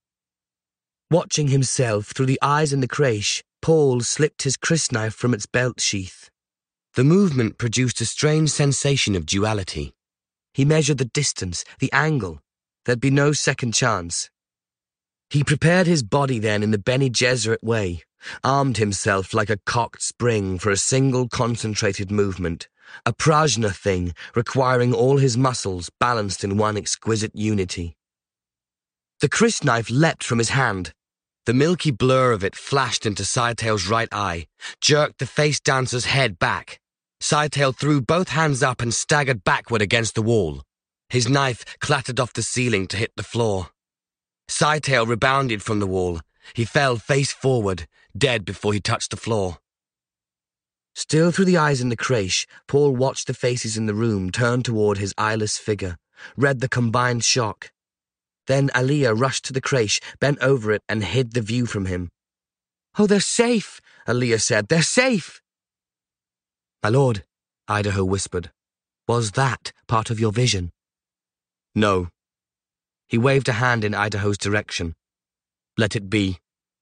Watching himself through the eyes in the creche, Paul slipped his crysknife from its belt sheath. The movement produced a strange sensation of duality. He measured the distance, the angle. There'd be no second chance. He prepared his body then in the Bene Gesserit way, armed himself like a cocked spring for a single concentrated movement, a prajna thing requiring all his muscles balanced in one exquisite unity. The crysknife leapt from his hand. The milky blur of it flashed into Scythel's right eye, jerked the face dancer's head back. Scythel threw both hands up and staggered backward against the wall. His knife clattered off the ceiling to hit the floor. Scythel rebounded from the wall. He fell face forward, dead before he touched the floor. Still through the eyes in the creche, Paul watched the faces in the room turn toward his eyeless figure, read the combined shock. Then Aaliyah rushed to the creche, bent over it, and hid the view from him. "Oh, they're safe," Aaliyah said. "They're safe." "My lord," Idaho whispered, "was that part of your vision?" "No." He waved a hand in Idaho's direction. "Let it be."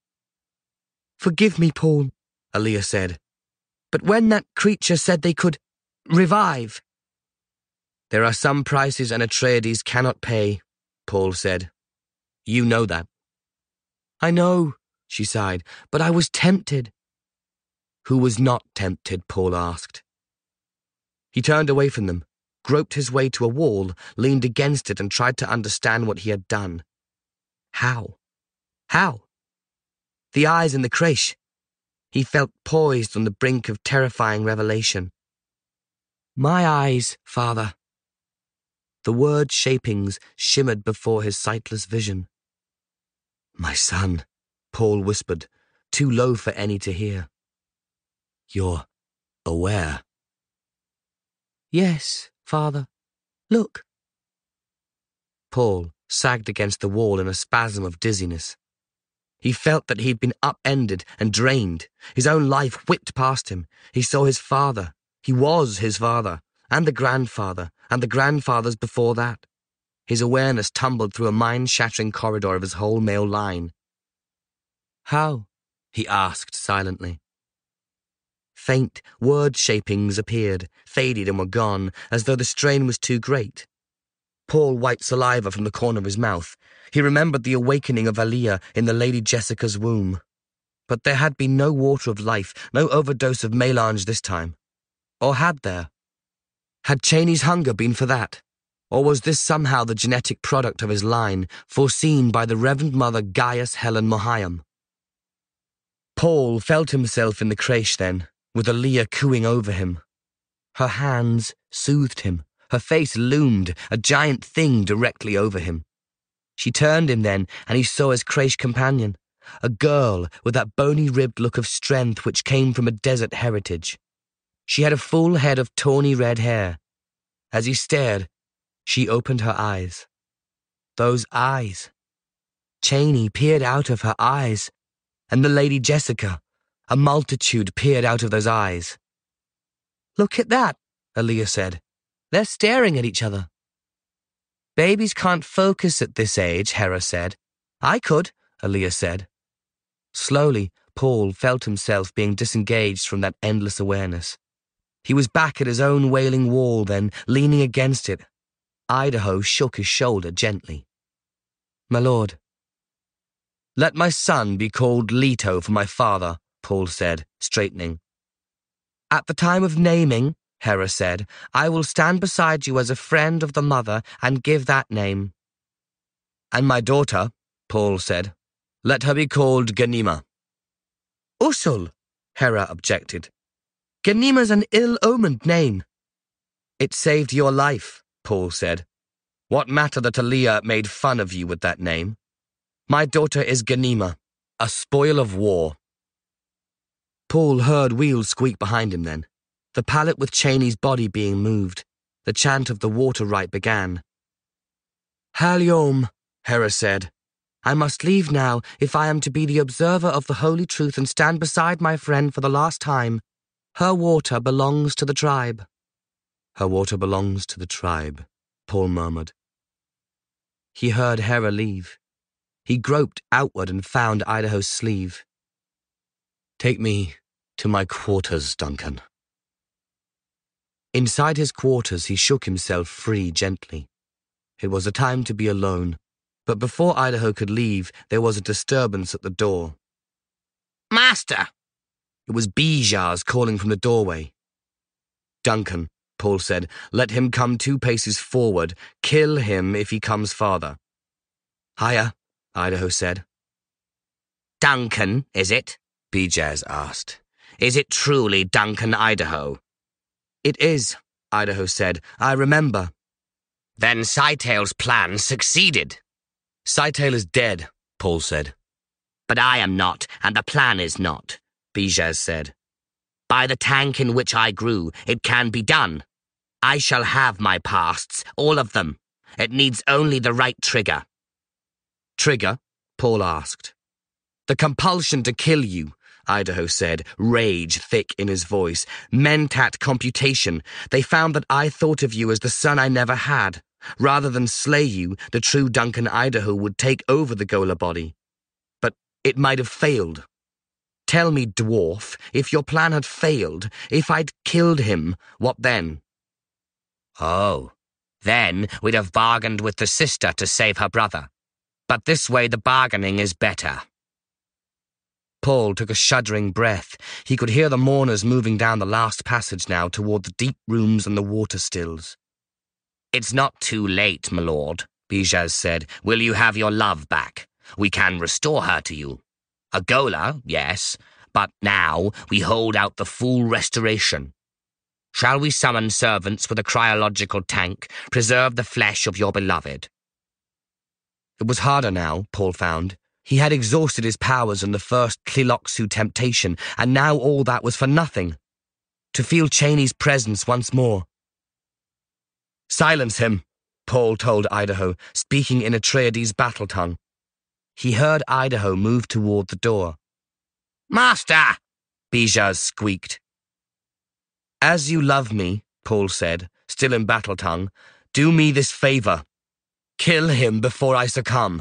"Forgive me, Paul," Aaliyah said, "but when that creature said they could revive—" "There are some prices an Atreides cannot pay," Paul said. "You know that." "I know," she sighed, "but I was tempted." "Who was not tempted?" Paul asked. He turned away from them, groped his way to a wall, leaned against it, and tried to understand what he had done. How? How? The eyes in the creche. He felt poised on the brink of terrifying revelation. "My eyes, Father." The word shapings shimmered before his sightless vision. "My son," Paul whispered, too low for any to hear. "You're aware?" "Yes, Father. Look." Paul sagged against the wall in a spasm of dizziness. He felt that he'd been upended and drained. His own life whipped past him. He saw his father. He was his father, and the grandfathers before that. His awareness tumbled through a mind-shattering corridor of his whole male line. "How?" he asked silently. Faint word shapings appeared, faded and were gone, as though the strain was too great. Paul wiped saliva from the corner of his mouth. He remembered the awakening of Aaliyah in the Lady Jessica's womb. But there had been no water of life, no overdose of melange this time. Or had there? Had Chani's hunger been for that? Or was this somehow the genetic product of his line, foreseen by the Reverend Mother Gaius Helen Mohiam? Paul felt himself in the creche then, with Aaliyah cooing over him. Her hands soothed him. Her face loomed, a giant thing directly over him. She turned him then, and he saw his creche companion, a girl with that bony-ribbed look of strength which came from a desert heritage. She had a full head of tawny red hair. As he stared, she opened her eyes. Those eyes. Chani peered out of her eyes, and the Lady Jessica. A multitude peered out of those eyes. "Look at that," Aaliyah said. "They're staring at each other." "Babies can't focus at this age," Hera said. "I could," Aaliyah said. Slowly, Paul felt himself being disengaged from that endless awareness. He was back at his own wailing wall then, leaning against it. Idaho shook his shoulder gently. "My lord." "Let my son be called Leto for my father," Paul said, straightening. "At the time of naming," Hera said. I will stand beside you as a friend of the mother and give that name. And my daughter, Paul said, let her be called Ghanima. Usul, Hera objected. Ghanima's an ill-omened name. It saved your life, Paul said. What matter that Aaliyah made fun of you with that name? My daughter is Ghanima, a spoil of war. Paul heard wheels squeak behind him then. The pallet with Chaney's body being moved. The chant of the water rite began. Haliom, Hera said. I must leave now if I am to be the observer of the holy truth and stand beside my friend for the last time. Her water belongs to the tribe. Her water belongs to the tribe, Paul murmured. He heard Hera leave. He groped outward and found Idaho's sleeve. Take me to my quarters, Duncan. Inside his quarters, he shook himself free gently. It was a time to be alone, but before Idaho could leave, there was a disturbance at the door. Master! It was Bijaz calling from the doorway. Duncan, Paul said, let him come 2 paces forward. Kill him if he comes farther. Hiya, Idaho said. Duncan, is it? Bijaz asked. Is it truly Duncan Idaho? It is, Idaho said. I remember. Then Sightale's plan succeeded. Sightale is dead, Paul said. But I am not, and the plan is not, Bijaz said. By the tank in which I grew, it can be done. I shall have my pasts, all of them. It needs only the right trigger. Trigger? Paul asked. The compulsion to kill you, Idaho said, rage thick in his voice. Mentat computation. They found that I thought of you as the son I never had. Rather than slay you, the true Duncan Idaho would take over the Gola body. But it might have failed. Tell me, dwarf, if your plan had failed, if I'd killed him, what then? Oh, then we'd have bargained with the sister to save her brother. But this way the bargaining is better. Paul took a shuddering breath. He could hear the mourners moving down the last passage now toward the deep rooms and the water stills. It's not too late, my lord, Bijaz said. Will you have your love back? We can restore her to you. A Gola, yes, but now we hold out the full restoration. Shall we summon servants with a cryological tank, preserve the flesh of your beloved? It was harder now, Paul found. He had exhausted his powers in the first Tliloxu temptation, and now all that was for nothing. To feel Chaney's presence once more. Silence him, Paul told Idaho, speaking in Atreides' battle tongue. He heard Idaho move toward the door. Master! Bijaz squeaked. As you love me, Paul said, still in battle tongue, do me this favor. Kill him before I succumb.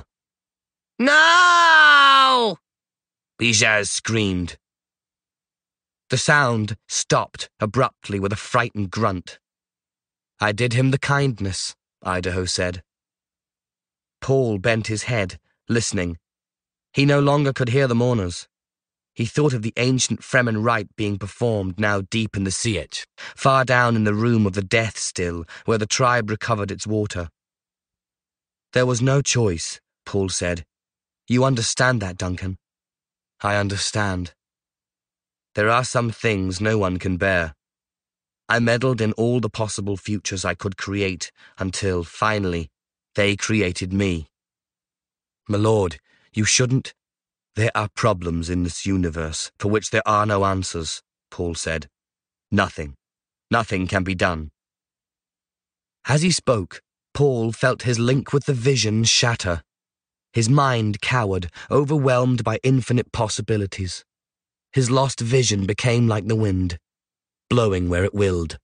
No! Bijaz screamed. The sound stopped abruptly with a frightened grunt. I did him the kindness, Idaho said. Paul bent his head, listening. He no longer could hear the mourners. He thought of the ancient Fremen rite being performed now deep in the Sietch, far down in the room of the death still, where the tribe recovered its water. There was no choice, Paul said. You understand that, Duncan? I understand. There are some things no one can bear. I meddled in all the possible futures I could create until, finally, they created me. My lord, you shouldn't. There are problems in this universe for which there are no answers, Paul said. Nothing can be done. As he spoke, Paul felt his link with the vision shatter. His mind cowered, overwhelmed by infinite possibilities. His lost vision became like the wind, blowing where it willed.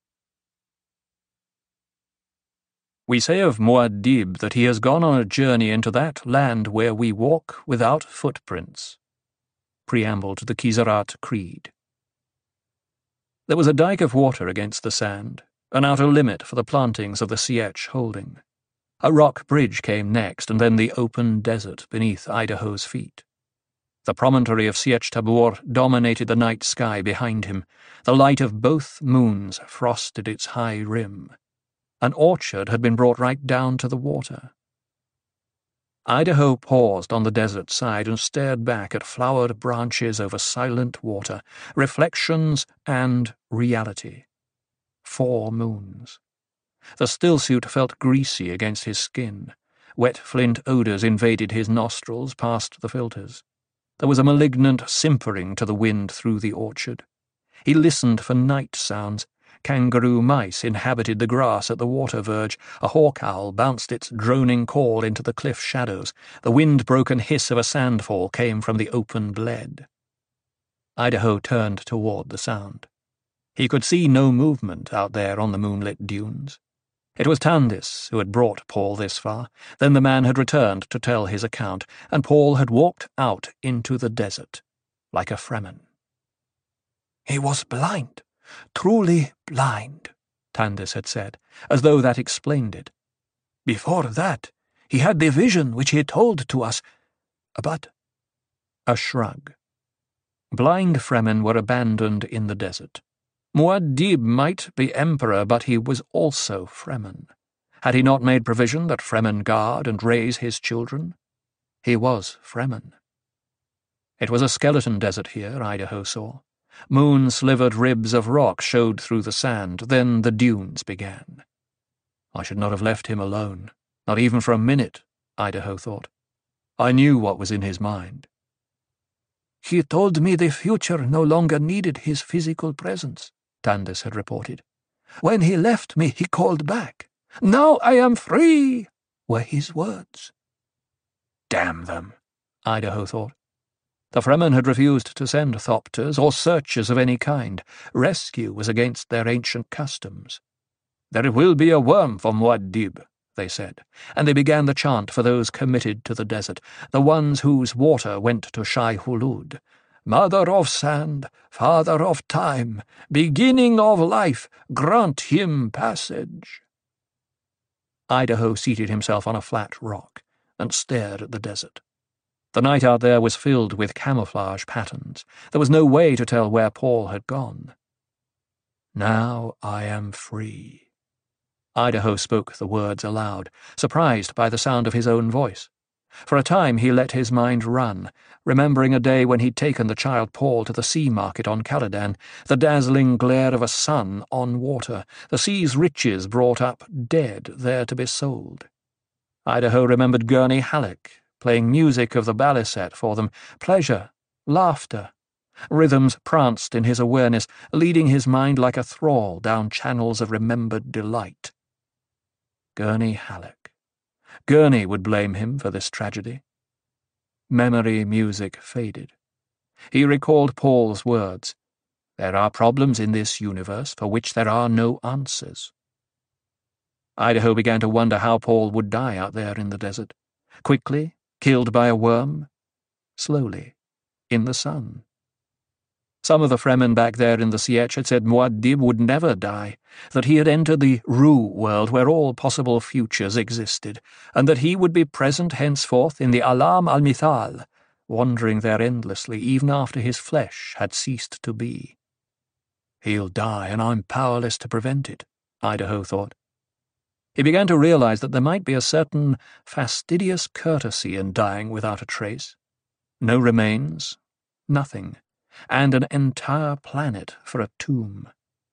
We say of Muad'Dib that he has gone on a journey into that land where we walk without footprints. Preamble to the Kizzarat Creed. There was a dike of water against the sand, an outer limit for the plantings of the Sietch holding. A rock bridge came next, and then the open desert beneath Idaho's feet. The promontory of Sietch Tabor dominated the night sky behind him. The light of both moons frosted its high rim. An orchard had been brought right down to the water. Idaho paused on the desert side and stared back at flowered branches over silent water, reflections and reality. 4 moons. The stillsuit felt greasy against his skin. Wet flint odours invaded his nostrils past the filters. There was a malignant simpering to the wind through the orchard. He listened for night sounds. Kangaroo mice inhabited the grass at the water verge. A hawk owl bounced its droning call into the cliff shadows. The wind-broken hiss of a sandfall came from the open bled. Idaho turned toward the sound. He could see no movement out there on the moonlit dunes. It was Tandis who had brought Paul this far. Then the man had returned to tell his account, and Paul had walked out into the desert, like a Fremen.
"He was blind, truly blind,"
Tandis had said, as though that explained it.
"Before that, he had the vision which he told to us, but—"
A shrug. Blind Fremen were abandoned in the desert. Muad'Dib might be emperor, but he was also Fremen. Had he not made provision that Fremen guard and raise his children? He was Fremen. It was a skeleton desert here, Idaho saw. Moon-slivered ribs of rock showed through the sand. Then the dunes began. I should not have left him alone, not even for a minute, Idaho thought. I knew what was in his mind.
"He told me the future no longer needed his physical presence," Tandis had reported. "When he left me, he called back. 'Now I am free,' were his words."
Damn them, Idaho thought. The Fremen had refused to send thopters or searchers of any kind. Rescue was against their ancient customs. "There will be a worm for Muad'Dib," they said, and they began the chant for those committed to the desert, the ones whose water went to Shai-Hulud. "Mother of sand, father of time, beginning of life, grant him passage." Idaho seated himself on a flat rock and stared at the desert. The night out there was filled with camouflage patterns. There was no way to tell where Paul had gone. "Now I am free." Idaho spoke the words aloud, surprised by the sound of his own voice. For a time he let his mind run, remembering a day when he'd taken the child Paul to the sea market on Caladan, the dazzling glare of a sun on water, the sea's riches brought up dead there to be sold. Idaho remembered Gurney Halleck, playing music of the baliset for them, pleasure, laughter. Rhythms pranced in his awareness, leading his mind like a thrall down channels of remembered delight. Gurney Halleck. Gurney would blame him for this tragedy. Memory music faded. He recalled Paul's words. There are problems in this universe for which there are no answers. Idaho began to wonder how Paul would die out there in the desert. Quickly, killed by a worm? Slowly, in the sun. Some of the Fremen back there in the Sietch had said Muad'Dib would never die, that he had entered the Ru world where all possible futures existed, and that he would be present henceforth in the Alam al-Mithal, wandering there endlessly even after his flesh had ceased to be. He'll die, and I'm powerless to prevent it, Idaho thought. He began to realize that there might be a certain fastidious courtesy in dying without a trace. No remains, nothing, and an entire planet for a tomb.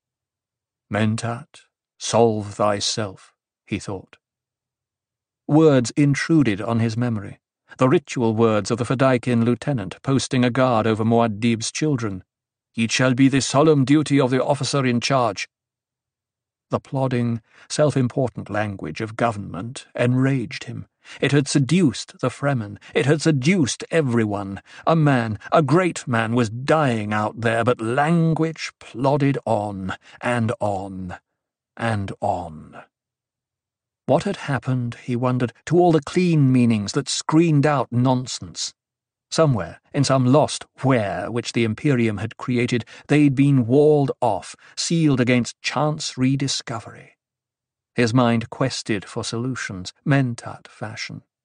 Mentat, solve thyself, he thought. Words intruded on his memory, the ritual words of the Fedaykin lieutenant posting a guard over Muad'Dib's children. It shall be the solemn duty of the officer in charge. The plodding, self-important language of government enraged him. It had seduced the Fremen. It had seduced everyone. A man, a great man, was dying out there, but language plodded on, and on, and on. What had happened, he wondered, to all the clean meanings that screened out nonsense? Somewhere, in some lost where which the Imperium had created, they'd been walled off, sealed against chance rediscovery. His mind quested for solutions, Mentat fashion.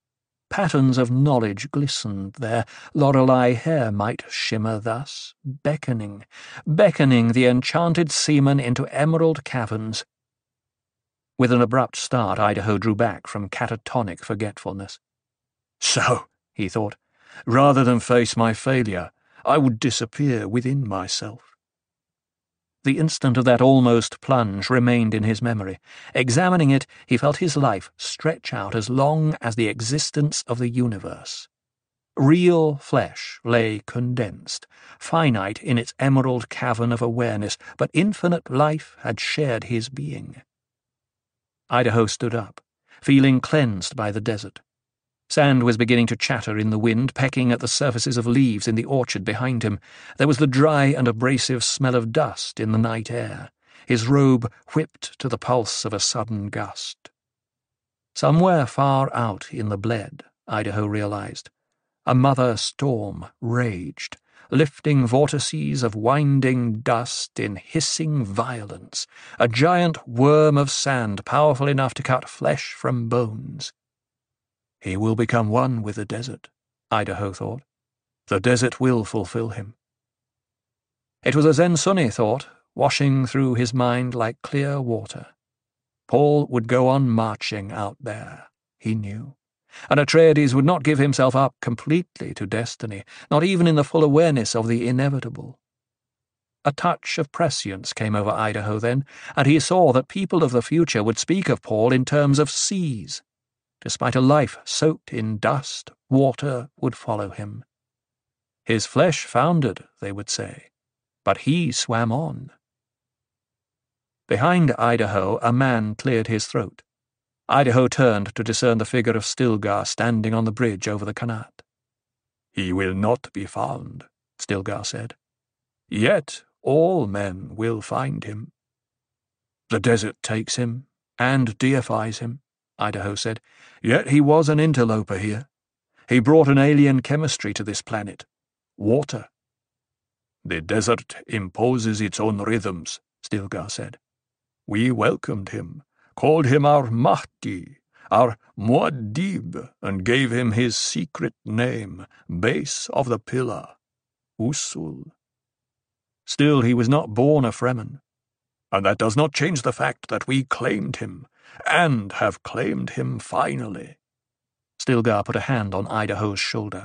Patterns of knowledge glistened there. Lorelei hair might shimmer thus, beckoning the enchanted seaman into emerald caverns. With an abrupt start, Idaho drew back from catatonic forgetfulness. So, he thought, rather than face my failure, I would disappear within myself. The instant of that almost plunge remained in his memory. Examining it, he felt his life stretch out as long as the existence of the universe. Real flesh lay condensed, finite in its emerald cavern of awareness, but infinite life had shared his being. Idaho stood up, feeling cleansed by the desert. Sand was beginning to chatter in the wind, pecking at the surfaces of leaves in the orchard behind him. There was the dry and abrasive smell of dust in the night air. His robe whipped to the pulse of a sudden gust. Somewhere far out in the bled, Idaho realized, a mother storm raged, lifting vortices of winding dust in hissing violence, a giant worm of sand powerful enough to cut flesh from bones. He will become one with the desert, Idaho thought. The desert will fulfill him. It was a Zensunni thought, washing through his mind like clear water. Paul would go on marching out there, he knew, and Atreides would not give himself up completely to destiny, not even in the full awareness of the inevitable. A touch of prescience came over Idaho then, and he saw that people of the future would speak of Paul in terms of seas. Despite a life soaked in dust, water would follow him. His flesh foundered, they would say, but he swam on. Behind Idaho, a man cleared his throat. Idaho turned to discern the figure of Stilgar standing on the bridge over the Qanat. "He will not be found," Stilgar said. "Yet all men will find him." "The desert takes him, and deifies him," Idaho said. "Yet he was an interloper here. He brought an alien chemistry to this planet. Water." "The desert imposes its own rhythms," Stilgar said. "We welcomed him, called him our Mahdi, our Muad'Dib, and gave him his secret name, Base of the Pillar, Usul. Still, he was not born a Fremen, and that does not change the fact that we claimed him, and have claimed him finally." Stilgar put a hand on Idaho's shoulder.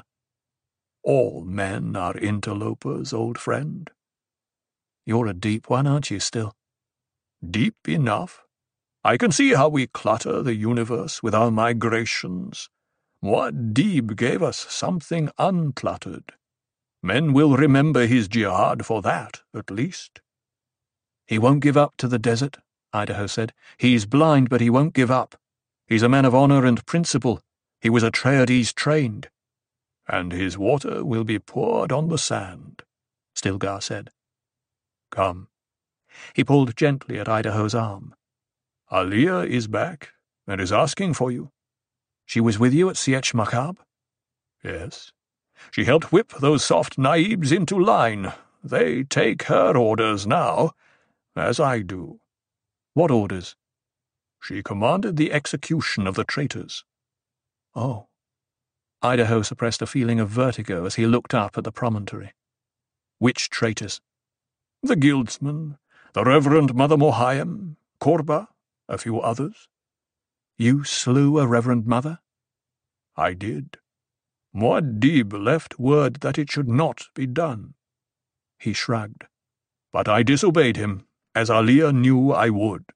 "All men are interlopers, old friend." "You're a deep one, aren't you, Still?" "Deep enough. I can see how we clutter the universe with our migrations. Muad'Dib gave us something uncluttered. Men will remember his jihad for that, at least." "He won't give up to the desert," Idaho said. "He's blind, but he won't give up. He's a man of honor and principle. He was Atreides trained." "And his water will be poured on the sand," Stilgar said. "Come." He pulled gently at Idaho's arm. "Alia is back, and is asking for you." "She was with you at Sietch Macabre?" "Yes. She helped whip those soft naibs into line. They take her orders now, as I do." "What orders?" "She commanded the execution of the traitors." "Oh." Idaho suppressed a feeling of vertigo as he looked up at the promontory. "Which traitors?" "The guildsmen, the Reverend Mother Mohayem, Korba, a few others." "You slew a Reverend Mother?" "I did. Muad'Dib left word that it should not be done." He shrugged. "But I disobeyed him, as Alia knew I would."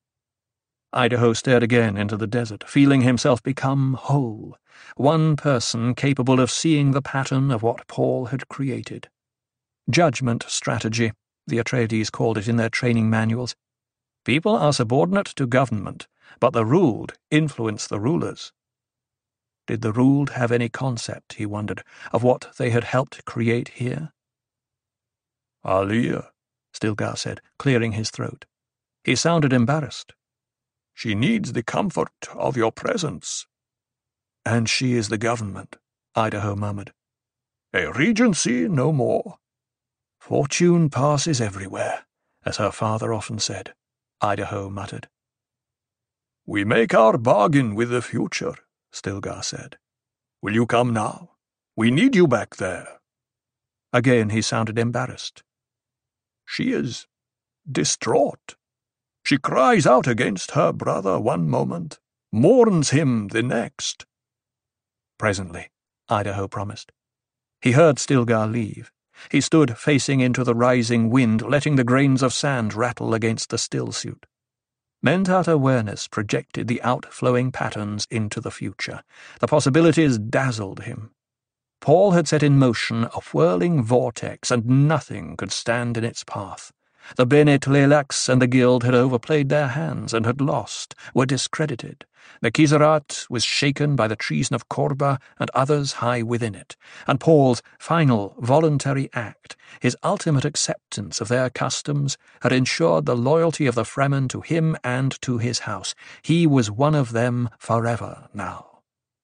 Idaho stared again into the desert, feeling himself become whole, one person capable of seeing the pattern of what Paul had created. Judgment strategy, the Atreides called it in their training manuals. People are subordinate to government, but the ruled influence the rulers. Did the ruled have any concept, he wondered, of what they had helped create here? "Alia," Stilgar said, clearing his throat. He sounded embarrassed. "She needs the comfort of your presence." "And she is the government," Idaho murmured. "A regency, no more." "Fortune passes everywhere, as her father often said," Idaho muttered. "We make our bargain with the future," Stilgar said.
Will you come now? We need you back there." Again he sounded embarrassed. "She is distraught. She cries out against her brother one moment, mourns him the next." "Presently," Idaho promised. He heard Stilgar leave. He stood facing into the rising wind, letting the grains of sand rattle against the still suit. Mentat awareness projected the outflowing patterns into the future. The possibilities dazzled him. Paul had set in motion a whirling vortex, and nothing could stand in its path. The Bene Tleilax and the Guild had overplayed their hands and had lost, were discredited. The Kizzarat was shaken by the treason of Korba and others high within it, and Paul's final voluntary act, his ultimate acceptance of their customs, had ensured the loyalty of the Fremen to him and to his house. He was one of them forever now.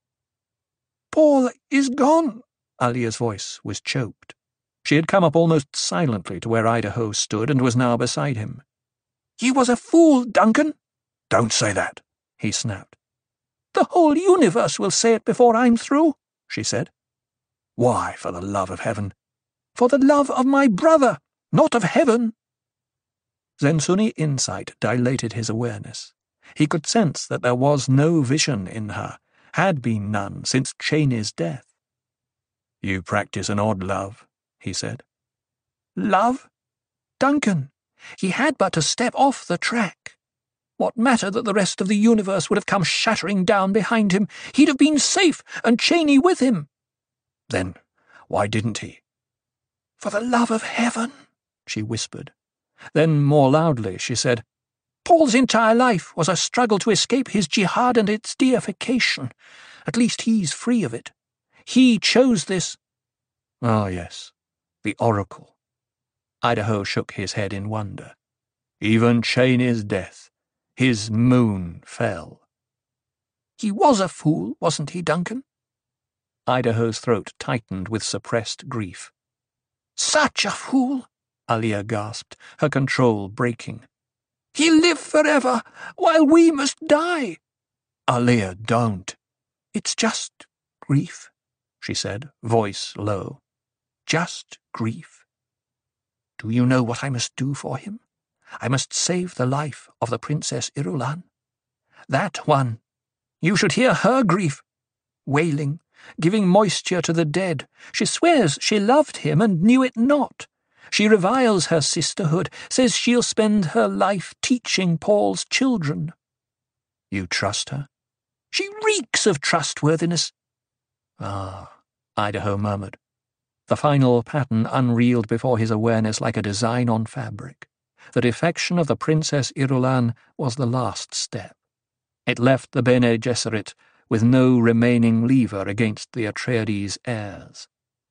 "Paul is gone,"
Alia's voice was choked. She had come up almost silently to where Idaho stood and was now beside him.
"He was a fool, Duncan."
"Don't say that," he snapped.
"The whole universe will say it before I'm through," she said.
"Why, for the love of heaven?"
"For the love of my brother, not of heaven."
Zensuni insight dilated his awareness. He could sense that there was no vision in her, had been none since Cheney's death. "You practice an odd love," he said.
"Love? Duncan, he had but to step off the track. What matter that the rest of the universe would have come shattering down behind him? He'd have been safe, and Cheney with him."
"Then why didn't he?"
"For the love of heaven," she whispered.
Then, more loudly, she said,
"Paul's entire life was a struggle to escape his jihad and its deification. At least he's free of it. He chose this."
"Ah, yes. The Oracle." Idaho shook his head in wonder. "Even Cheney's death, his moon fell."
"He was a fool, wasn't he, Duncan?"
Idaho's throat tightened with suppressed grief.
"Such a fool,"
Alia gasped, her control breaking.
"He'll live forever, while we must die."
"Alia, don't."
"It's just grief,"
she said, voice low.
"Just grief. Do you know what I must do for him? I must save the life of the Princess Irulan. That one. You should hear her grief. Wailing, giving moisture to the dead. She swears she loved him and knew it not. She reviles her sisterhood, says she'll spend her life teaching Paul's children."
"You trust her?"
"She reeks of trustworthiness."
"Ah," Idaho murmured. The final pattern unreeled before his awareness like a design on fabric. The defection of the Princess Irulan was the last step. It left the Bene Gesserit with no remaining lever against the Atreides heirs.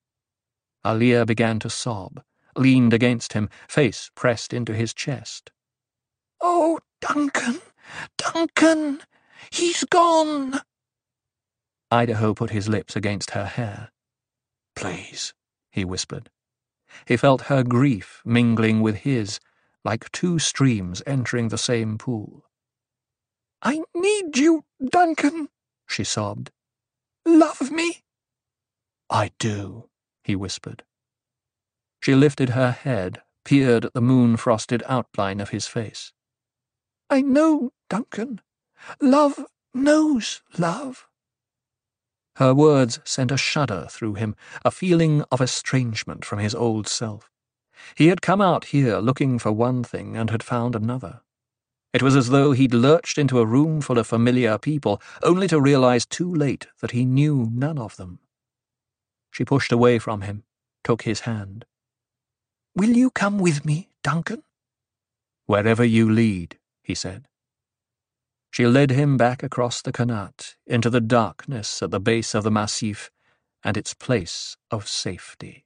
Alia began to sob, leaned against him, face pressed into his chest.
"Oh, Duncan, Duncan, he's gone."
Idaho put his lips against her hair. "Please," he whispered. He felt her grief mingling with his, like two streams entering the same pool.
"I need you, Duncan," she sobbed. "Love me."
"I do," he whispered. She lifted her head, peered at the moon-frosted outline of his face.
"I know, Duncan. Love knows love."
Her words sent a shudder through him, a feeling of estrangement from his old self. He had come out here looking for one thing and had found another. It was as though he'd lurched into a room full of familiar people, only to realize too late that he knew none of them. She pushed away from him, took his hand.
"Will you come with me, Duncan?"
"Wherever you lead," he said. She led him back across the Qanat, into the darkness at the base of the massif and its place of safety.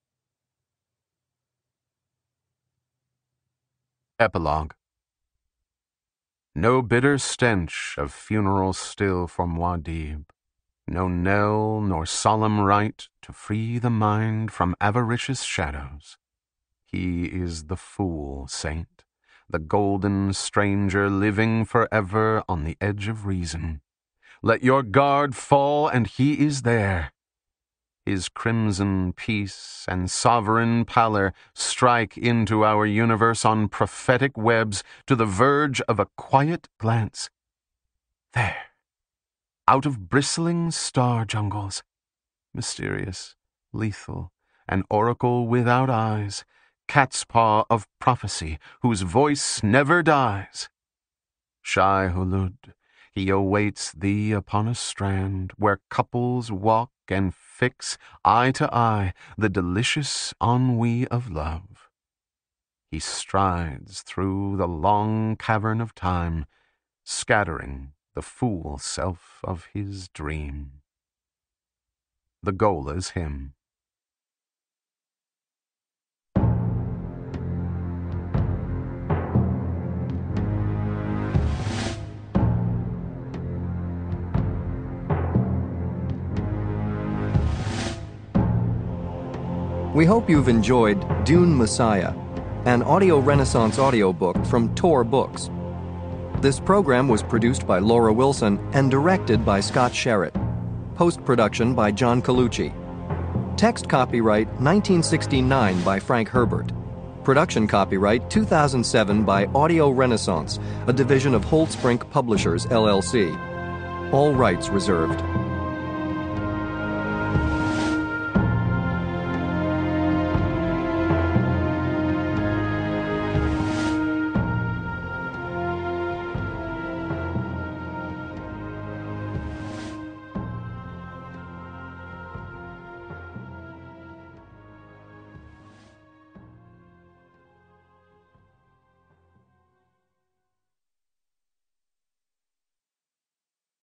Epilogue. No bitter stench of funeral still for Muad'Dib, no knell nor solemn rite to free the mind from avaricious shadows. He is the fool saint, the golden stranger living forever on the edge of reason. Let your guard fall, and he is there. His crimson peace and sovereign pallor strike into our universe on prophetic webs to the verge of a quiet glance. There, out of bristling star jungles, mysterious, lethal, an oracle without eyes, cat's paw of prophecy whose voice never dies. Shai-Hulud, he awaits thee upon a strand where couples walk and fix, eye to eye, the delicious ennui of love. He strides through the long cavern of time, scattering the fool self of his dream. The Gola's Hymn.
We hope you've enjoyed Dune Messiah, an audio Renaissance audiobook from Tor Books. This program was produced by Laura Wilson and directed by Scott Sherritt. Post-production by John Colucci. Text copyright 1969 by Frank Herbert. Production copyright 2007 by Audio Renaissance, a division of Holtzbrink Publishers, LLC. All rights reserved.